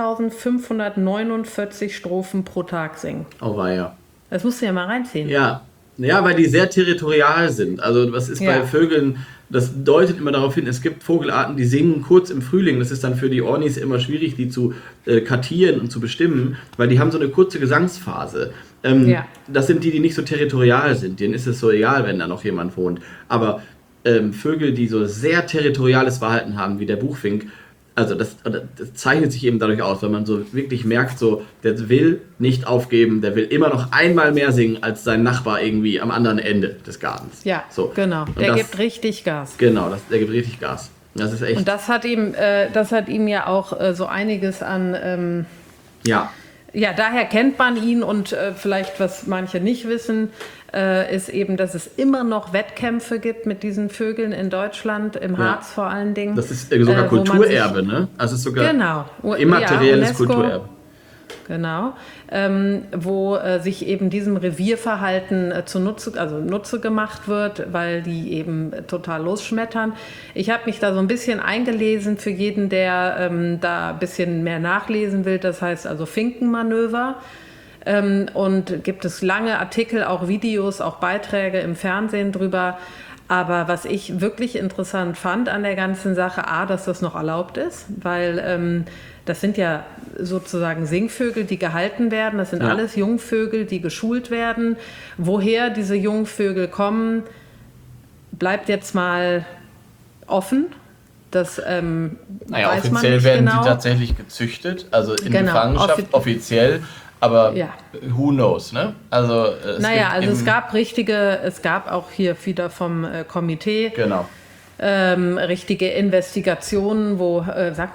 4.549 Strophen pro Tag singen. Oh weia. Das musst du ja mal reinziehen. Ja, weil die sehr territorial sind. Also was ist bei Vögeln, das deutet immer darauf hin, es gibt Vogelarten, die singen kurz im Frühling. Das ist dann für die Ornis immer schwierig, die zu kartieren und zu bestimmen, weil die haben so eine kurze Gesangsphase. Das sind die nicht so territorial sind. Denen ist es so egal, wenn da noch jemand wohnt. Aber Vögel, die so sehr territoriales Verhalten haben, wie der Buchfink, also das zeichnet sich eben dadurch aus, wenn man so wirklich merkt, so, der will nicht aufgeben, der will immer noch einmal mehr singen als sein Nachbar irgendwie am anderen Ende des Gartens. Ja, so. Genau. Der gibt richtig Gas. Genau, der gibt richtig Gas. Das ist echt. Und das hat ihm ja auch so einiges an... Ja, daher kennt man ihn, und vielleicht, was manche nicht wissen, ist eben, dass es immer noch Wettkämpfe gibt mit diesen Vögeln in Deutschland, im Harz vor allen Dingen. Das ist sogar Kulturerbe, ne? Also es ist sogar immaterielles Kulturerbe. Genau, wo sich eben diesem Revierverhalten Nutze gemacht wird, weil die eben total losschmettern. Ich habe mich da so ein bisschen eingelesen für jeden, der da ein bisschen mehr nachlesen will. Das heißt also Finkenmanöver. Und gibt es lange Artikel, auch Videos, auch Beiträge im Fernsehen drüber. Aber was ich wirklich interessant fand an der ganzen Sache, dass das noch erlaubt ist, weil das sind ja sozusagen Singvögel, die gehalten werden. Das sind alles Jungvögel, die geschult werden. Woher diese Jungvögel kommen, bleibt jetzt mal offen. Das weiß man offiziell nicht werden genau. die tatsächlich gezüchtet, also in Gefangenschaft offiziell. Aber who knows, ne? Also es gab auch hier wieder vom Komitee richtige Investigationen, wo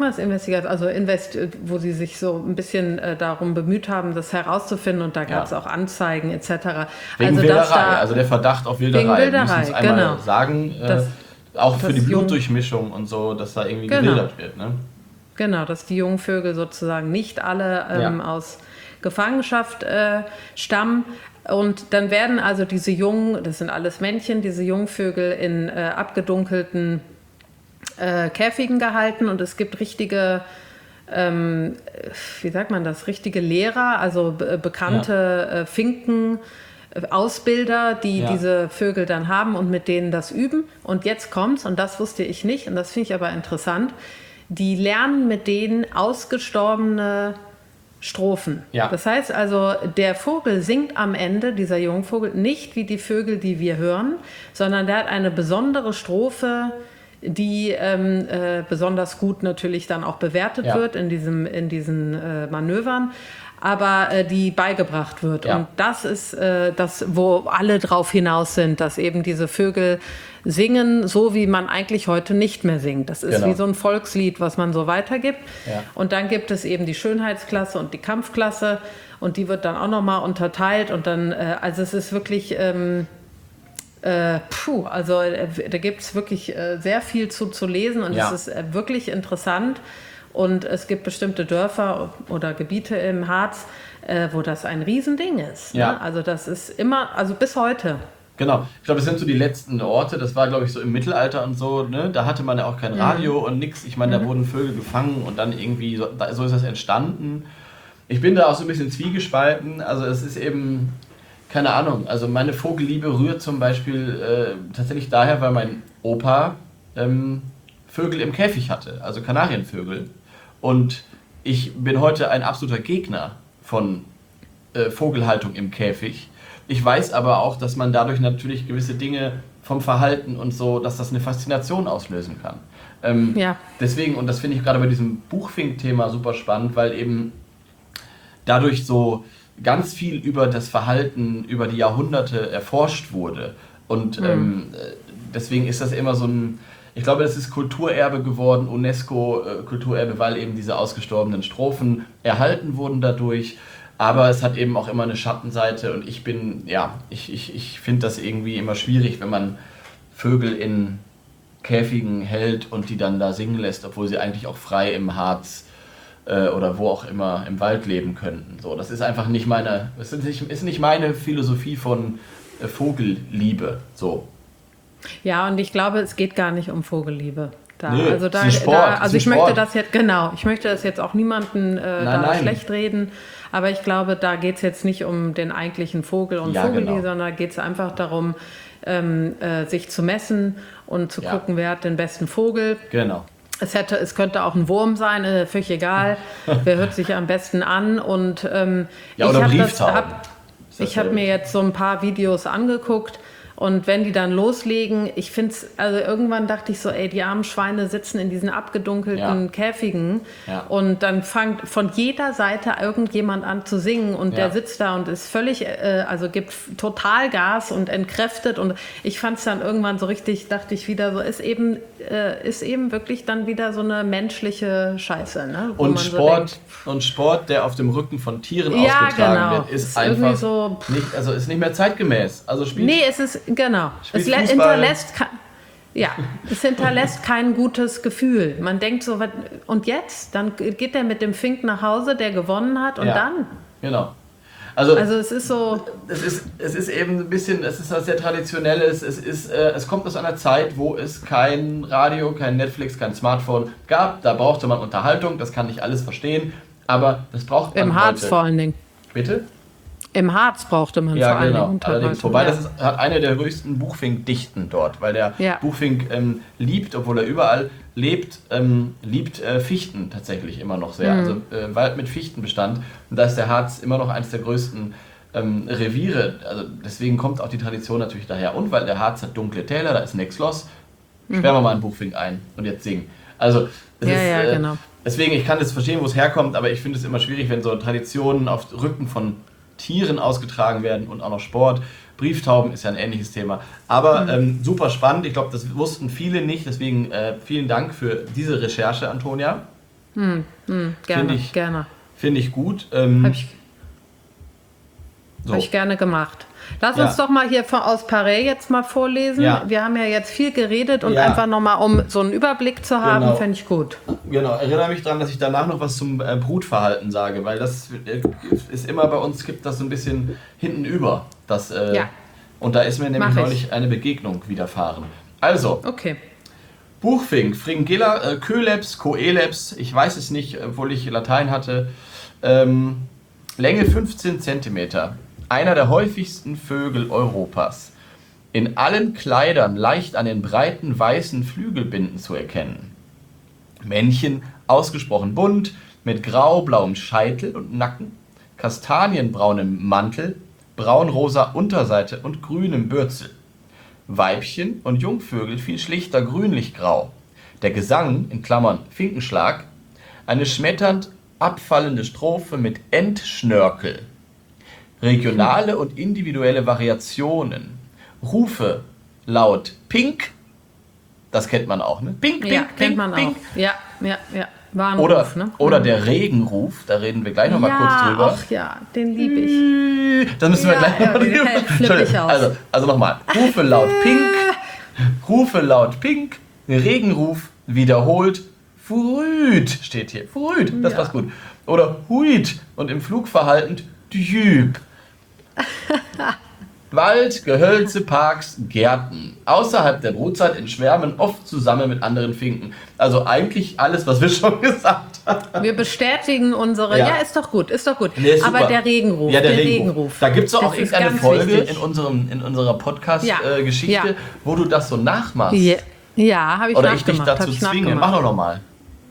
wo sie sich so ein bisschen darum bemüht haben, das herauszufinden, und da gab es auch Anzeigen etc. Wegen Wilderei, also der Verdacht auf Wilderei. Wir müssen es einmal sagen, auch für die Blutdurchmischung und so, dass da irgendwie gewildert wird, ne? Genau, dass die Jungvögel sozusagen nicht alle aus Gefangenschaft stammen. Und dann werden also diese Jungen, das sind alles Männchen, diese Jungvögel in abgedunkelten Käfigen gehalten, und es gibt richtige, richtige Lehrer, also bekannte Finken, Ausbilder, die diese Vögel dann haben und mit denen das üben. Und jetzt kommt's, und das wusste ich nicht, und das finde ich aber interessant, die lernen mit denen ausgestorbene Strophen. Ja. Das heißt also, der Vogel singt am Ende, dieser Jungvogel, nicht wie die Vögel, die wir hören, sondern der hat eine besondere Strophe, die besonders gut natürlich dann auch bewertet wird in diesen Manövern, aber die beigebracht wird. Ja. Und das ist das, wo alle drauf hinaus sind, dass eben diese Vögel singen, so wie man eigentlich heute nicht mehr singt. Das ist wie so ein Volkslied, was man so weitergibt. Ja. Und dann gibt es eben die Schönheitsklasse und die Kampfklasse, und die wird dann auch nochmal unterteilt. Und dann, also es ist wirklich, da gibt es wirklich sehr viel zu lesen, und es ist wirklich interessant. Und es gibt bestimmte Dörfer oder Gebiete im Harz, wo das ein Riesending ist. Ja. Ne? Also das ist immer, also bis heute. Genau, ich glaube, das sind so die letzten Orte, das war, glaube ich, so im Mittelalter und so, ne? Da hatte man ja auch kein Radio und nix. Ich meine, da wurden Vögel gefangen und dann irgendwie, so ist das entstanden. Ich bin da auch so ein bisschen zwiegespalten, also es ist eben, keine Ahnung, also meine Vogelliebe rührt zum Beispiel tatsächlich daher, weil mein Opa Vögel im Käfig hatte, also Kanarienvögel. Und ich bin heute ein absoluter Gegner von Vogelhaltung im Käfig. Ich weiß aber auch, dass man dadurch natürlich gewisse Dinge vom Verhalten und so, dass das eine Faszination auslösen kann. Deswegen, und das finde ich gerade bei diesem Buchfink-Thema super spannend, weil eben dadurch so ganz viel über das Verhalten über die Jahrhunderte erforscht wurde. Und deswegen ist das immer so ein, ich glaube, das ist Kulturerbe geworden, UNESCO-Kulturerbe, weil eben diese ausgestorbenen Strophen erhalten wurden dadurch. Aber es hat eben auch immer eine Schattenseite, und ich finde das irgendwie immer schwierig, wenn man Vögel in Käfigen hält und die dann da singen lässt, obwohl sie eigentlich auch frei im Harz oder wo auch immer im Wald leben könnten. So, das ist einfach nicht meine Philosophie von Vogelliebe. So. Ja, und ich glaube, es geht gar nicht um Vogelliebe. Ich möchte das jetzt auch niemanden schlecht reden, aber ich glaube, da geht es jetzt nicht um den eigentlichen Vogel und Vogelliebe, sondern geht es einfach darum, sich zu messen und zu gucken, wer hat den besten Vogel. Genau. Es könnte auch ein Wurm sein, völlig egal. Wer hört sich am besten an? Und ich habe mir jetzt so ein paar Videos angeguckt. Und wenn die dann loslegen, ich finde es, also irgendwann dachte ich so, die armen Schweine sitzen in diesen abgedunkelten Käfigen, und dann fängt von jeder Seite irgendjemand an zu singen, und der sitzt da und ist völlig, gibt total Gas und entkräftet, und ich fand es dann irgendwann so richtig, dachte ich wieder so, ist eben wirklich dann wieder so eine menschliche Scheiße. Ne? Und Sport, der auf dem Rücken von Tieren ausgetragen wird, ist einfach ist nicht mehr zeitgemäß. Also es hinterlässt Ja, es hinterlässt kein gutes Gefühl. Man denkt so, und jetzt? Dann geht der mit dem Fink nach Hause, der gewonnen hat, und dann? Genau. Also es ist so... Es ist eben ein bisschen, es ist was sehr Traditionelles. Es kommt aus einer Zeit, wo es kein Radio, kein Netflix, kein Smartphone gab. Da brauchte man Unterhaltung, das kann ich alles verstehen. Aber das braucht man Im Harz heute. vor allen Dingen. Bitte? Im Harz brauchte man vor allen Dingen Unterhaltung. Allerdings. Wobei das hat eine der höchsten Buchfink-Dichten dort, weil der Buchfink liebt, obwohl er überall lebt, Fichten tatsächlich immer noch sehr. Also Wald mit Fichtenbestand. Und da ist der Harz immer noch eines der größten Reviere. Also deswegen kommt auch die Tradition natürlich daher. Und weil der Harz hat dunkle Täler, da ist nichts los. Sperren wir mal einen Buchfink ein und jetzt singen. Also genau. Deswegen, ich kann das verstehen, wo es herkommt, aber ich finde es immer schwierig, wenn so Traditionen auf Rücken von Tieren ausgetragen werden und auch noch Sport. Brieftauben ist ja ein ähnliches Thema. Aber super spannend. Ich glaube, das wussten viele nicht. Deswegen vielen Dank für diese Recherche, Antonia. Gerne. Finde ich gut. Habe ich gerne gemacht. Lass uns doch mal hier aus Paris jetzt mal vorlesen. Ja. Wir haben ja jetzt viel geredet und einfach nochmal, um so einen Überblick zu haben, fände ich gut. Genau, erinnere mich daran, dass ich danach noch was zum Brutverhalten sage, weil das ist immer bei uns, gibt das so ein bisschen hinten über. Und da ist mir nämlich neulich eine Begegnung widerfahren. Also, Buchfink, Fringilla, Coeleps, Coeleps, ich weiß es nicht, obwohl ich Latein hatte, Länge 15 cm. Einer der häufigsten Vögel Europas. In allen Kleidern leicht an den breiten weißen Flügelbinden zu erkennen. Männchen ausgesprochen bunt, mit grau-blauem Scheitel und Nacken, kastanienbraunem Mantel, braunrosa Unterseite und grünem Bürzel. Weibchen und Jungvögel viel schlichter grünlich-grau. Der Gesang, in Klammern Finkenschlag, eine schmetternd abfallende Strophe mit Endschnörkel. Regionale und individuelle Variationen. Rufe laut Pink, das kennt man auch, ne? Pink, Pink, Pink, kennt man Pink. auch. Ja. War ein Oder, Ruf, ne? oder der Regenruf, da reden wir gleich nochmal kurz drüber. Ach ja, den liebe ich. Das müssen wir gleich nochmal drüber. Entschuldigung, also nochmal. Rufe laut Pink, Regenruf wiederholt, Früd steht hier. Früd, das passt gut. Oder Huid und im Flugverhalten Typ. Wald, Gehölze, Parks, Gärten. Außerhalb der Brutzeit in Schwärmen, oft zusammen mit anderen Finken. Also eigentlich alles, was wir schon gesagt haben. Wir bestätigen unsere... Ja, ist doch gut. Nee, aber der Regenruf. Ja, der Regenruf. Da gibt es auch irgendeine Folge in unserer Podcast-Geschichte, wo du das so nachmachst. Ja, habe ich Oder ich dich dazu zwinge. Mach doch nochmal.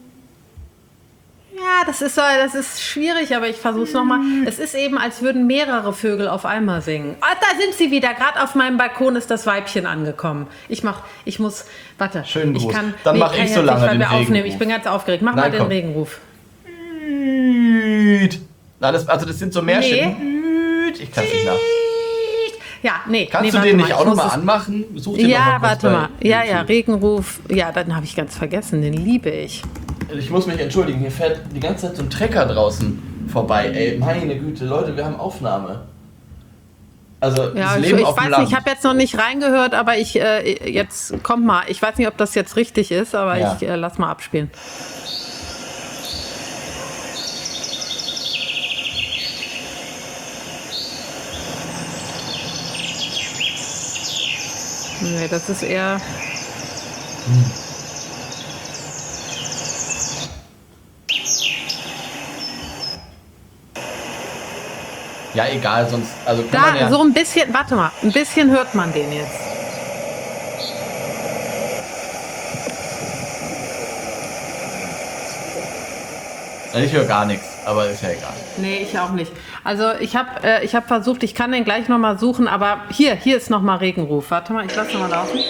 Ja, das ist schwierig, aber ich versuche es nochmal. Es ist eben, als würden mehrere Vögel auf einmal singen. Ah, da sind sie wieder. Gerade auf meinem Balkon ist das Weibchen angekommen. Warte. Schönen Gruß. Dann mache ich so lange den Regenruf. Ich bin ganz aufgeregt. Mach mal den Regenruf. Das sind so Märchen. Nee. Ich kann es nicht nach. Ja, Kannst du den nicht auch nochmal anmachen? Such den noch mal kurz warte mal. Ja, Regenruf. Ja, dann habe ich ganz vergessen. Den liebe ich. Ich muss mich entschuldigen, hier fährt die ganze Zeit so ein Trecker draußen vorbei. Ey, meine Güte, Leute, wir haben Aufnahme. Also, ja, das Leben ich auf dem weiß Land. nicht, ich habe jetzt noch nicht reingehört, aber jetzt kommt mal. Ich weiß nicht, ob das jetzt richtig ist, aber ich lass mal abspielen. Nee, das ist eher... Ja, egal, sonst... Also kann man ja so ein bisschen, warte mal, ein bisschen hört man den jetzt. ich höre gar nichts, aber ist ja egal. Nee, ich auch nicht. Also ich hab versucht, ich kann den gleich nochmal suchen, aber hier ist nochmal Regenruf. Warte mal, ich lasse nochmal laufen.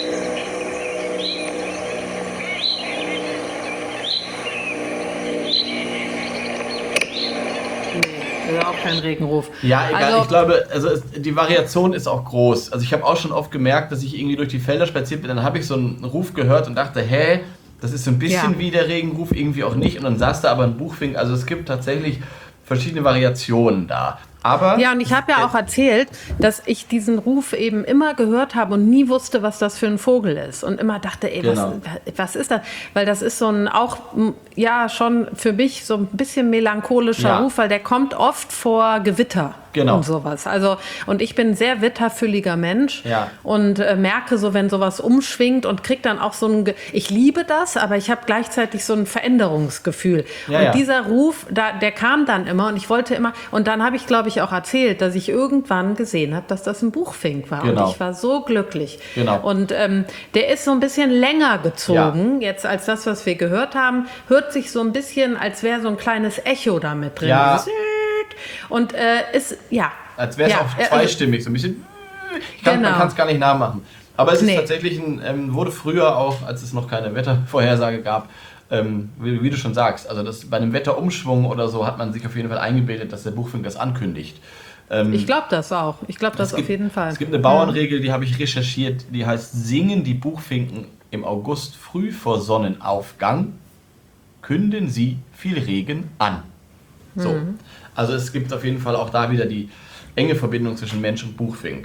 Nee, auch kein Regenruf. Ja, egal, ich glaube, die Variation ist auch groß. Also ich habe auch schon oft gemerkt, dass ich irgendwie durch die Felder spaziert bin, dann habe ich so einen Ruf gehört und dachte, das ist so ein bisschen wie der Regenruf, irgendwie auch nicht. Und dann saß da aber ein Buchfink. Also es gibt tatsächlich verschiedene Variationen da. Aber Ja, und ich habe ja auch erzählt, dass ich diesen Ruf eben immer gehört habe und nie wusste, was das für ein Vogel ist. Und immer dachte, ey, Genau. was ist das? Weil das ist so ein auch, ja, schon für mich so ein bisschen melancholischer Ja. Ruf, weil der kommt oft vor Gewitter. Genau. Und sowas. Also, und ich bin ein sehr witterfülliger Mensch Ja. und merke so, wenn sowas umschwingt und krieg dann auch so ein, ich liebe das, aber ich habe gleichzeitig so ein Veränderungsgefühl. Ja, und ja. dieser Ruf, der kam dann immer und ich wollte immer, und dann habe ich, glaube ich, auch erzählt, dass ich irgendwann gesehen habe, dass das ein Buchfink war. Genau. Und ich war so glücklich. Genau. Und der ist so ein bisschen länger gezogen, jetzt als das, was wir gehört haben, hört sich so ein bisschen, als wäre so ein kleines Echo da mit drin. Ja. Dieses und ist, ja. Als wäre es ja, auch zweistimmig, so ein bisschen. Man Genau. kann es gar nicht nachmachen. Aber es ist Nee. tatsächlich wurde früher auch, als es noch keine Wettervorhersage gab, wie du schon sagst, also das, bei einem Wetterumschwung oder so hat man sich auf jeden Fall eingebildet, dass der Buchfink das ankündigt. Ich glaube das auch. Ich glaube das auf jeden Fall. Es gibt eine Bauernregel, die habe ich recherchiert, die heißt: Singen die Buchfinken im August früh vor Sonnenaufgang, künden sie viel Regen an. So. Also es gibt auf jeden Fall auch da wieder die enge Verbindung zwischen Mensch und Buchfink.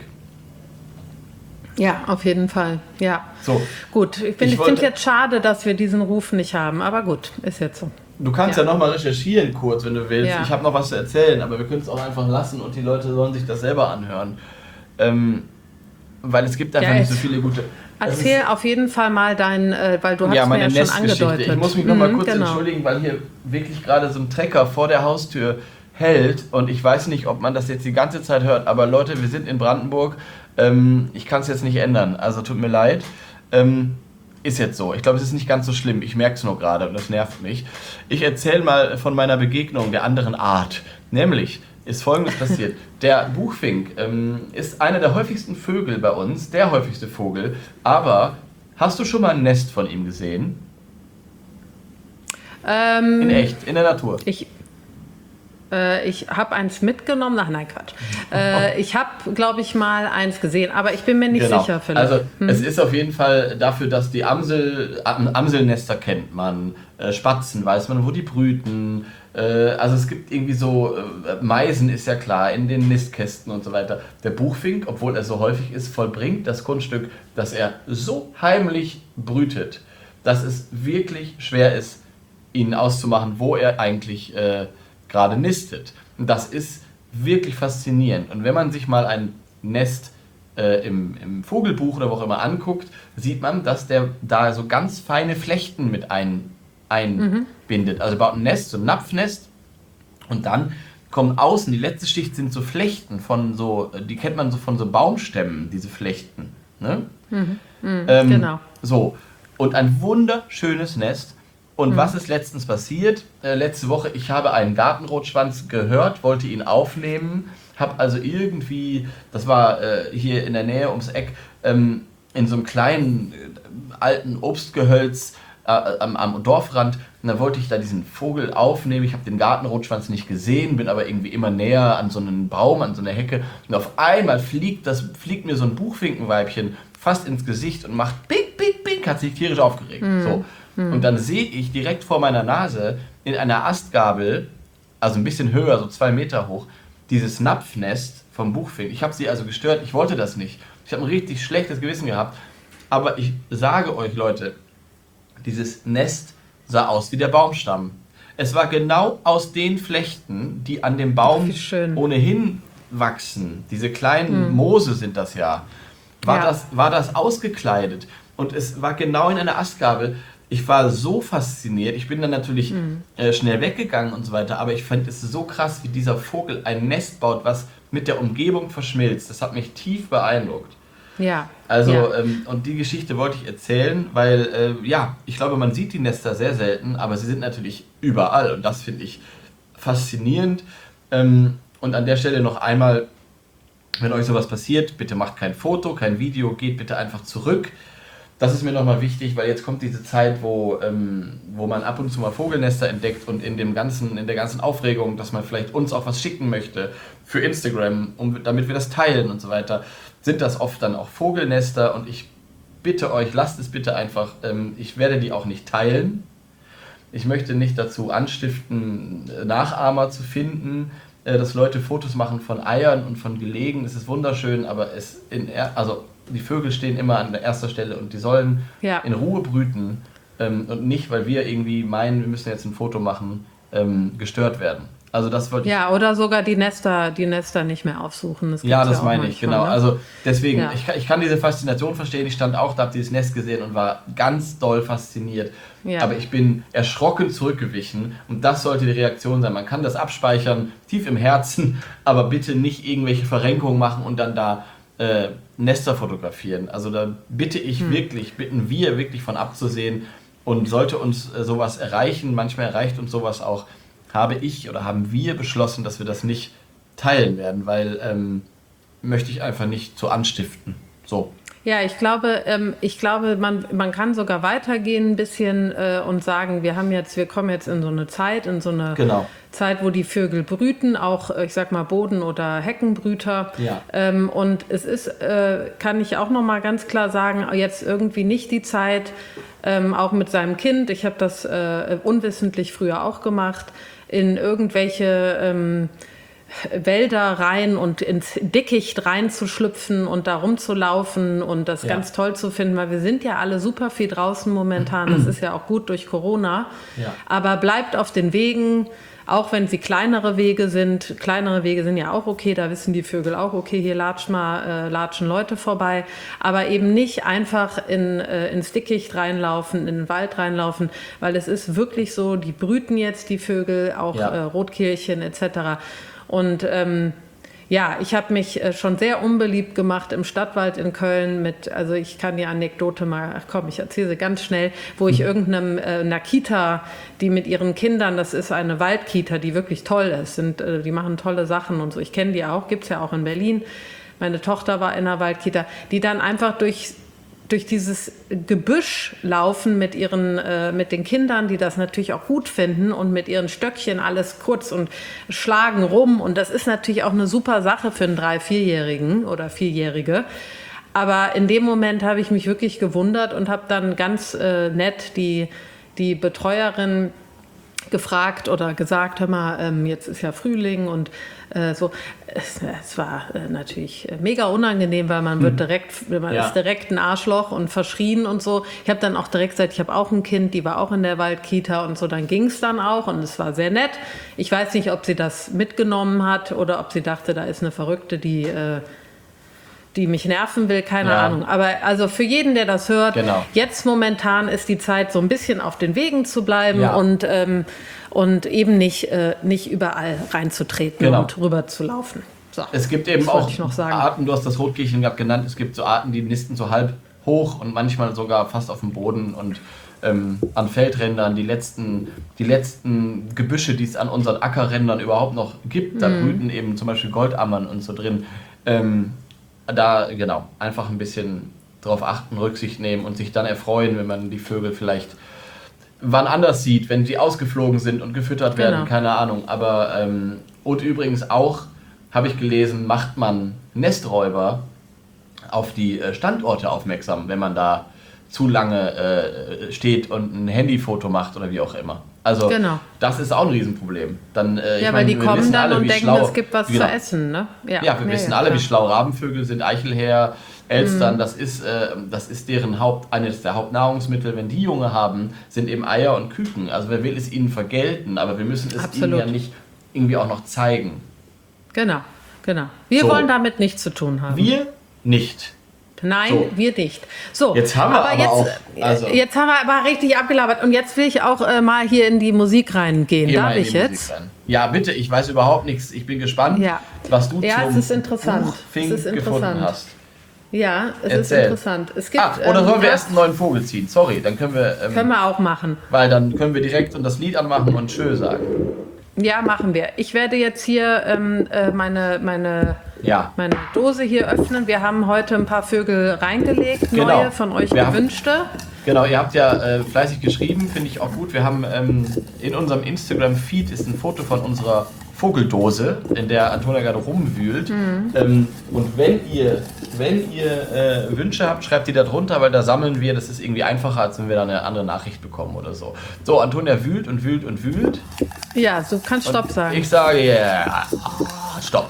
Ja, auf jeden Fall. Ja. So. Gut, ich finde es jetzt schade, dass wir diesen Ruf nicht haben, aber gut, ist jetzt so. Du kannst ja, nochmal recherchieren kurz, wenn du willst. Ja. Ich habe noch was zu erzählen, aber wir können es auch einfach lassen und die Leute sollen sich das selber anhören. Weil es gibt einfach Ja, nicht so viele gute... Erzähl auf jeden Fall mal weil du hast mir meine ja schon Nestgeschichte. angedeutet. Ich muss mich noch mal kurz genau. entschuldigen, weil hier wirklich gerade so ein Trecker vor der Haustür hält und ich weiß nicht, ob man das jetzt die ganze Zeit hört, aber Leute, wir sind in Brandenburg, ich kann es jetzt nicht ändern, also tut mir leid. Ist jetzt so. Ich glaube, es ist nicht ganz so schlimm. Ich merke es nur gerade und das nervt mich. Ich erzähle mal von meiner Begegnung der anderen Art. Nämlich ist Folgendes passiert. Der Buchfink ist einer der häufigsten Vögel bei uns, der häufigste Vogel. Aber hast du schon mal ein Nest von ihm gesehen? In echt, in der Natur. Ich habe eins mitgenommen. Ach nein, Quatsch. Ich habe, glaube ich, mal eins gesehen, aber ich bin mir nicht sicher, Philipp. Also es ist auf jeden Fall dafür, dass die Amselnester kennt man, Spatzen weiß man, wo die brüten. Also es gibt irgendwie so, Meisen ist ja klar, in den Nistkästen und so weiter. Der Buchfink, obwohl er so häufig ist, vollbringt das Kunststück, dass er so heimlich brütet, dass es wirklich schwer ist, ihn auszumachen, wo er eigentlich gerade nistet. Und das ist wirklich faszinierend. Und wenn man sich mal ein Nest im Vogelbuch oder wo auch immer anguckt, sieht man, dass der da so ganz feine Flechten mit einbindet. Also er baut ein Nest, so ein Napfnest, und dann kommen außen, die letzte Schicht sind so Flechten von so, die kennt man so von so Baumstämmen, diese Flechten. Ne? Genau. So, und ein wunderschönes Nest. Und was ist letztens passiert? Letzte Woche, ich habe einen Gartenrotschwanz gehört, wollte ihn aufnehmen, habe also irgendwie, das war hier in der Nähe ums Eck, in so einem kleinen alten Obstgehölz am Dorfrand, und dann wollte ich da diesen Vogel aufnehmen. Ich habe den Gartenrotschwanz nicht gesehen, bin aber irgendwie immer näher an so einen Baum, an so eine Hecke, und auf einmal fliegt mir so ein Buchfinkenweibchen fast ins Gesicht und macht bing, bing, bing, hat sich tierisch aufgeregt. So. Und dann sehe ich direkt vor meiner Nase in einer Astgabel, also ein bisschen höher, so 2 Meter hoch, dieses Napfnest vom Buchfink. Ich habe sie also gestört, ich wollte das nicht. Ich habe ein richtig schlechtes Gewissen gehabt. Aber ich sage euch, Leute, dieses Nest sah aus wie der Baumstamm. Es war genau aus den Flechten, die an dem Baum Wie schön. ohnehin wachsen. Diese kleinen Moose sind das ja. War das ausgekleidet. Und es war genau in einer Astgabel. Ich war so fasziniert. Ich bin dann natürlich schnell weggegangen und so weiter. Aber ich fand es so krass, wie dieser Vogel ein Nest baut, was mit der Umgebung verschmilzt. Das hat mich tief beeindruckt. Ja. Also, ja. Und die Geschichte wollte ich erzählen, weil, ich glaube, man sieht die Nester sehr selten, aber sie sind natürlich überall. Und das finde ich faszinierend. Und an der Stelle noch einmal, wenn euch sowas passiert, bitte macht kein Foto, kein Video, geht bitte einfach zurück. Das ist mir nochmal wichtig, weil jetzt kommt diese Zeit, wo man ab und zu mal Vogelnester entdeckt und in der ganzen Aufregung, dass man vielleicht uns auch was schicken möchte für Instagram, damit wir das teilen und so weiter, sind das oft dann auch Vogelnester, und ich bitte euch, lasst es bitte einfach, ich werde die auch nicht teilen. Ich möchte nicht dazu anstiften, Nachahmer zu finden. dass Leute Fotos machen von Eiern und von Gelegen. Es ist wunderschön, aber also die Vögel stehen immer an der erster Stelle und die sollen in Ruhe brüten und nicht, weil wir irgendwie meinen, wir müssen jetzt ein Foto machen, gestört werden. Also das wollte ich. Ja, oder sogar die Nester nicht mehr aufsuchen. Das Das meine ich, genau. Ne? Also deswegen, ich kann diese Faszination verstehen. Ich stand auch da, habe dieses Nest gesehen und war ganz doll fasziniert. Ja. Aber ich bin erschrocken zurückgewichen und das sollte die Reaktion sein. Man kann das abspeichern, tief im Herzen, aber bitte nicht irgendwelche Verrenkungen machen und dann da Nester fotografieren. Also da bitten wir wirklich von abzusehen und sollte uns sowas erreichen, manchmal erreicht uns sowas auch, haben wir beschlossen, dass wir das nicht teilen werden, weil möchte ich einfach nicht so anstiften. So. Ja, ich glaube, man kann sogar weitergehen ein bisschen und sagen, wir kommen jetzt in so eine Zeit, Zeit, wo die Vögel brüten, auch, ich sag mal, Boden- oder Heckenbrüter. Ja. Und es ist, kann ich auch noch mal ganz klar sagen, jetzt irgendwie nicht die Zeit, auch mit seinem Kind, ich habe das unwissentlich früher auch gemacht, in irgendwelche Wälder rein und ins Dickicht reinzuschlüpfen und da rumzulaufen und das ganz toll zu finden, weil wir sind ja alle super viel draußen momentan, das ist ja auch gut durch Corona, aber bleibt auf den Wegen, auch wenn sie kleinere Wege sind ja auch okay, da wissen die Vögel auch, okay, hier latschen Leute vorbei, aber eben nicht einfach ins Dickicht reinlaufen, in den Wald reinlaufen, weil es ist wirklich so, die brüten jetzt die Vögel, auch Rotkehlchen etc. Und ich habe mich schon sehr unbeliebt gemacht im Stadtwald in Köln also ich kann die Anekdote mal, ich erzähle sie ganz schnell, wo ich einer Kita, die mit ihren Kindern, das ist eine Waldkita, die wirklich toll ist, die machen tolle Sachen und so, ich kenne die auch, gibt es ja auch in Berlin, meine Tochter war in einer Waldkita, die dann einfach durch dieses Gebüsch laufen mit den Kindern, die das natürlich auch gut finden und mit ihren Stöckchen alles kurz und schlagen rum. Und das ist natürlich auch eine super Sache für einen 3-, 4-Jährigen oder 4-Jährige. Aber in dem Moment habe ich mich wirklich gewundert und habe dann ganz nett die Betreuerin gefragt oder gesagt, hör mal, jetzt ist ja Frühling und so. Es war natürlich mega unangenehm, weil man ist direkt ein Arschloch und verschrien und so. Ich habe dann auch direkt gesagt, ich habe auch ein Kind, die war auch in der Waldkita und so. Dann ging es dann auch und es war sehr nett. Ich weiß nicht, ob sie das mitgenommen hat oder ob sie dachte, da ist eine Verrückte, die mich nerven will, keine Ahnung. Aber also für jeden, der das hört, jetzt momentan ist die Zeit, so ein bisschen auf den Wegen zu bleiben und eben nicht überall reinzutreten und rüber zu laufen. So, es gibt eben auch Arten, du hast das Rotkehlchen genannt, es gibt so Arten, die nisten so halb hoch und manchmal sogar fast auf dem Boden und an Feldrändern, die letzten Gebüsche, die es an unseren Ackerrändern überhaupt noch gibt, da brüten eben zum Beispiel Goldammern und so drin. Einfach ein bisschen drauf achten, Rücksicht nehmen und sich dann erfreuen, wenn man die Vögel vielleicht wann anders sieht, wenn sie ausgeflogen sind und gefüttert werden, keine Ahnung. Aber und übrigens auch, habe ich gelesen, macht man Nesträuber auf die Standorte aufmerksam, wenn man da zu lange steht und ein Handyfoto macht oder wie auch immer. Also das ist auch ein Riesenproblem. Dann, weil die kommen dann und denken, es gibt was zu essen. Ne? Wir wissen alle, wie schlau Rabenvögel sind, Eichelhäher, Elstern, das ist deren eines der Hauptnahrungsmittel. Wenn die Junge haben, sind eben Eier und Küken. Also wer will es ihnen vergelten, aber wir müssen es ihnen ja nicht irgendwie auch noch zeigen. Genau. Wir wollen damit nichts zu tun haben. Wir nicht. Nein, wir nicht. So, jetzt haben wir jetzt haben wir aber richtig abgelabert und jetzt will ich auch mal hier in die Musik reingehen. Darf ich jetzt? Ja, bitte, ich weiß überhaupt nichts. Ich bin gespannt, was du zum Buchfink gefunden hast. Ja, ist interessant. Es gibt, oder sollen wir erst einen neuen Vogel ziehen? Sorry, dann können wir... können wir auch machen. Weil dann können wir direkt das Lied anmachen und Tschö sagen. Ja, machen wir. Ich werde jetzt hier meine Dose hier öffnen. Wir haben heute ein paar Vögel reingelegt, neue von euch gewünschte. Genau, ihr habt ja fleißig geschrieben, finde ich auch gut. Wir haben in unserem Instagram-Feed ist ein Foto von unserer Vogeldose, in der Antonia gerade rumwühlt. Und wenn ihr Wünsche habt, schreibt die da drunter, weil da sammeln wir. Das ist irgendwie einfacher, als wenn wir da eine andere Nachricht bekommen oder so. So, Antonia wühlt und wühlt und wühlt. Ja, du kannst Stopp sagen. Ich sage Stopp.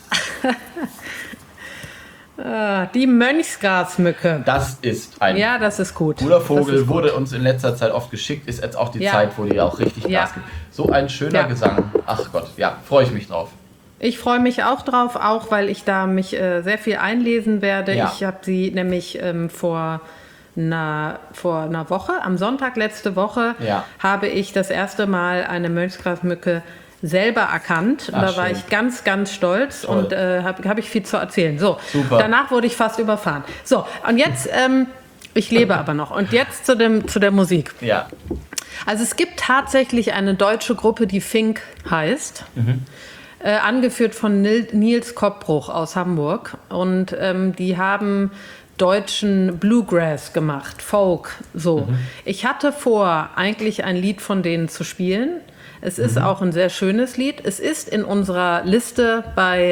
Die Mönchsgrasmücke. Das ist ein Ja, das ist gut. cooler Das Vogel, ist gut. wurde uns in letzter Zeit oft geschickt, ist jetzt auch die Ja. Zeit, wo die auch richtig Ja. Gas gibt. So ein schöner Ja. Gesang. Ach Gott, ja, freue ich mich drauf. Ich freue mich auch drauf, auch weil ich da mich sehr viel einlesen werde. Ja. Ich habe sie nämlich vor einer Woche, am Sonntag letzte Woche, Ja. habe ich das erste Mal eine Mönchsgrasmücke selber erkannt. Und Ach, da war schön. ich ganz, ganz stolz Toll. und hab ich viel zu erzählen. So, Super. danach wurde ich fast überfahren. So, und jetzt, ich lebe aber noch. Und jetzt zu der Musik. Ja. Also es gibt tatsächlich eine deutsche Gruppe, die Fink heißt, angeführt von Nils Koppbruch aus Hamburg. Und die haben deutschen Bluegrass gemacht, Folk, so. Ich hatte vor, eigentlich ein Lied von denen zu spielen. Es ist auch ein sehr schönes Lied. Es ist in unserer Liste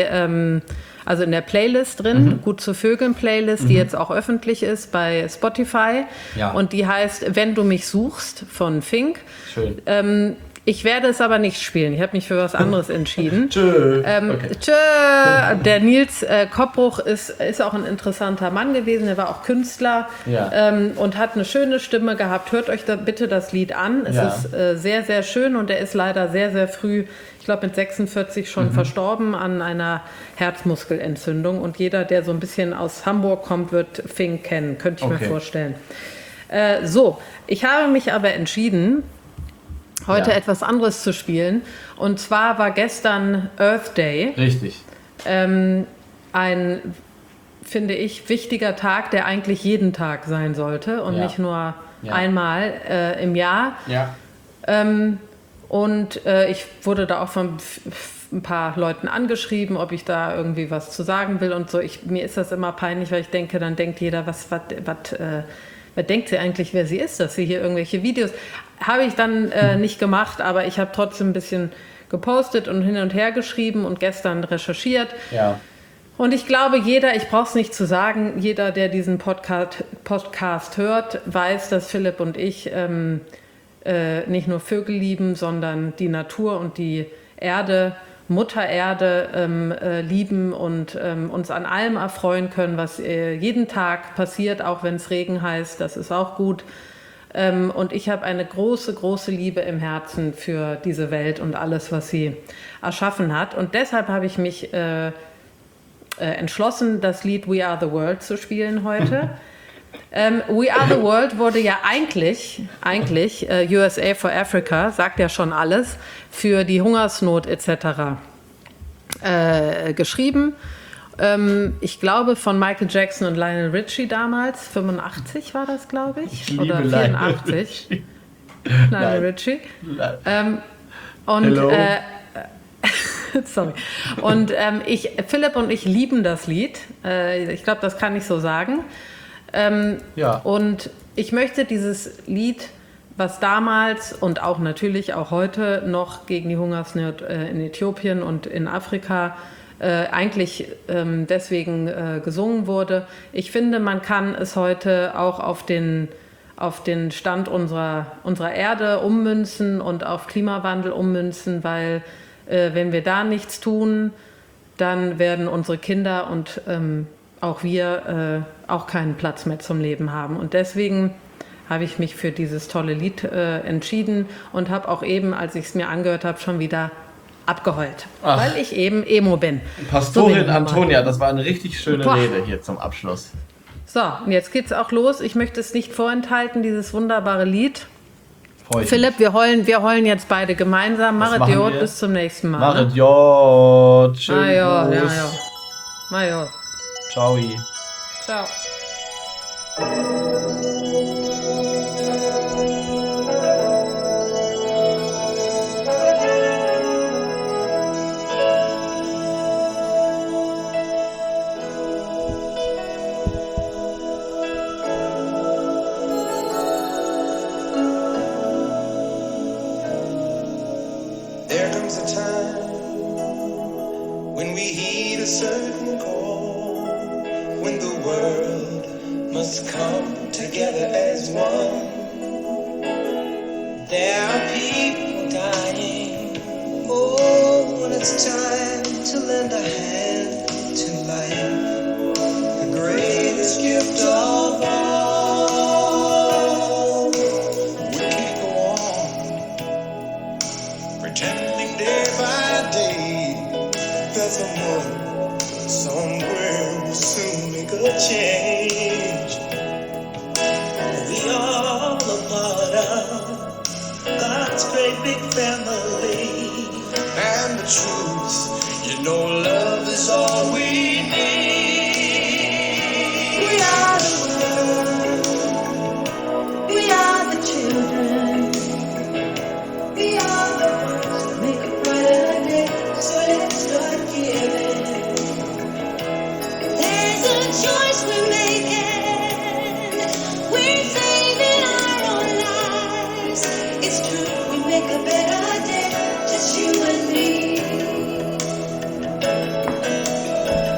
also in der Playlist drin, Gut zu Vögeln Playlist, die jetzt auch öffentlich ist bei Spotify. Ja. Und die heißt Wenn du mich suchst von Fink. Schön. Ich werde es aber nicht spielen. Ich habe mich für was anderes entschieden. Tschö. Tschö. Der Nils Koppbruch ist auch ein interessanter Mann gewesen. Er war auch Künstler Ja. und hat eine schöne Stimme gehabt. Hört euch da bitte das Lied an. Es Ja. ist sehr, sehr schön und er ist leider sehr, sehr früh, ich glaube mit 46 schon verstorben an einer Herzmuskelentzündung. Und jeder, der so ein bisschen aus Hamburg kommt, wird Fink kennen. Könnte ich mir Okay. vorstellen. So, ich habe mich aber entschieden, heute Ja. etwas anderes zu spielen. Und zwar war gestern Earth Day. Richtig. Ein, finde ich, wichtiger Tag, der eigentlich jeden Tag sein sollte und Ja. nicht nur Ja. einmal im Jahr. Ja. Und ich wurde da auch von ein paar Leuten angeschrieben, ob ich da irgendwie was zu sagen will und so. Mir ist das immer peinlich, weil ich denke, dann denkt jeder, was denkt sie eigentlich, wer sie ist, dass sie hier irgendwelche Videos... Habe ich dann nicht gemacht, aber ich habe trotzdem ein bisschen gepostet und hin und her geschrieben und gestern recherchiert. Ja. Und ich glaube, ich brauche es nicht zu sagen, jeder, der diesen Podcast hört, weiß, dass Philipp und ich nicht nur Vögel lieben, sondern die Natur und die Erde, Mutter Erde lieben und uns an allem erfreuen können, was jeden Tag passiert, auch wenn es Regen heißt, das ist auch gut. Und ich habe eine große, große Liebe im Herzen für diese Welt und alles, was sie erschaffen hat. Und deshalb habe ich mich entschlossen, das Lied We Are the World zu spielen heute. We Are the World wurde ja eigentlich USA for Africa, sagt ja schon alles, für die Hungersnot etc. Geschrieben. Ich glaube von Michael Jackson und Lionel Richie damals, 85 war das, glaube ich, liebe oder Lionel 84. Lionel Richie. Und Hello. sorry. Und Philipp und ich lieben das Lied. Ich glaube, das kann ich so sagen. Ja. Und ich möchte dieses Lied, was damals und auch natürlich auch heute noch gegen die Hungersnot in Äthiopien und in Afrika eigentlich deswegen gesungen wurde. Ich finde, man kann es heute auch auf den Stand unserer Erde ummünzen und auf Klimawandel ummünzen, weil wenn wir da nichts tun, dann werden unsere Kinder und auch wir auch keinen Platz mehr zum Leben haben. Und deswegen habe ich mich für dieses tolle Lied entschieden und habe auch eben, als ich es mir angehört habe, schon wieder abgeheult, Ach. weil ich eben Emo bin. Pastorin So bin ich Antonia, das war eine richtig schöne Boah. Rede hier zum Abschluss. So, und jetzt geht's auch los. Ich möchte es nicht vorenthalten, dieses wunderbare Lied. Freu ich Philipp, wir heulen jetzt beide gemeinsam. Was Mache machen Diod, wir? bis zum nächsten Mal. mich. Ne? Machet Jod. Schön Ja, ja, Gruß. ja. Major. Ciao. Ciao. There comes a time when we heed a certain call, when the world must come together as one. There are people dying. Oh, when it's time to lend a hand to life, the greatest gift of all. We can't go on pretending day by day that someone somewhere will soon make a change. We are a part of God's great big family. And the truth, you know, love is all we need. We are the world. We are the children. We are the ones who make a brighter day. So let's start giving. There's a choice we're making. We're saving our own lives. It's true, we make a better day. Just you and me.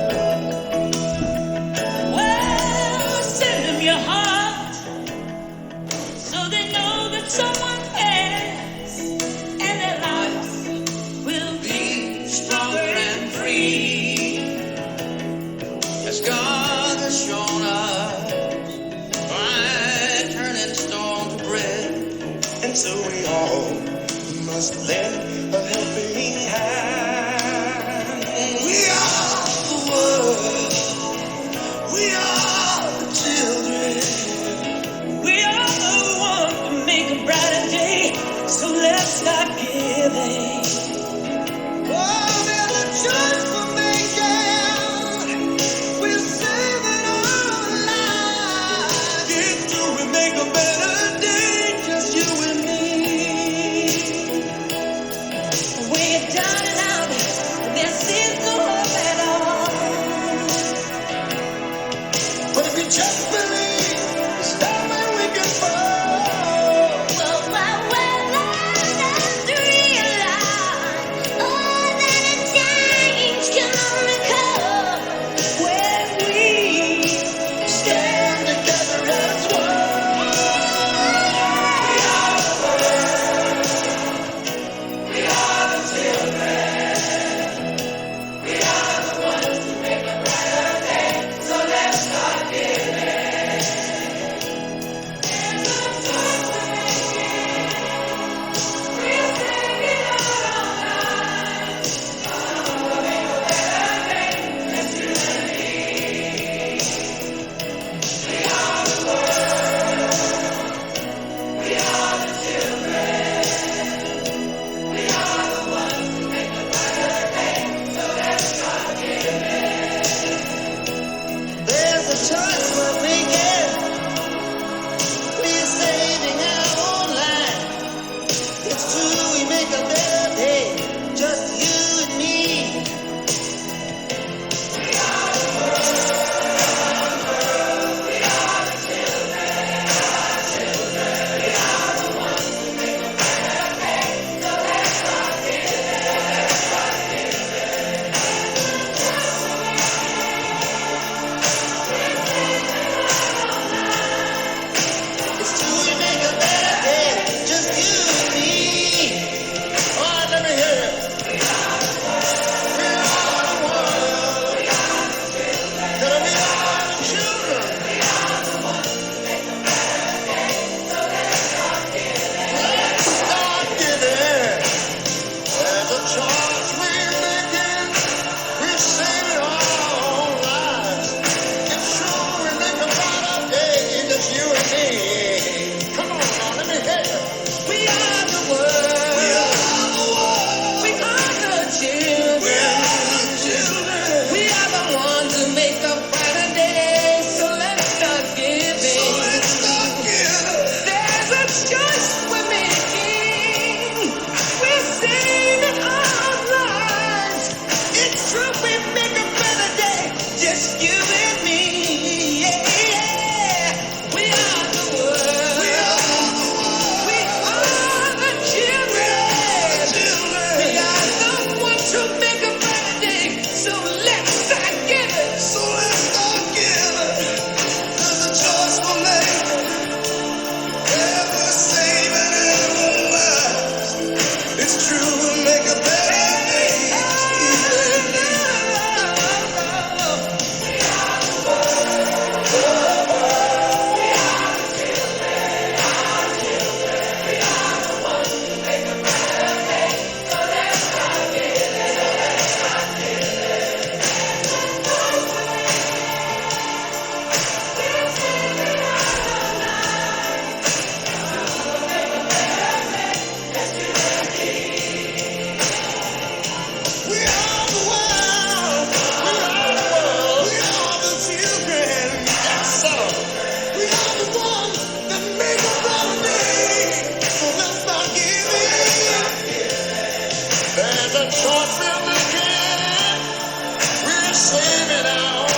There's a short film again. We're saving our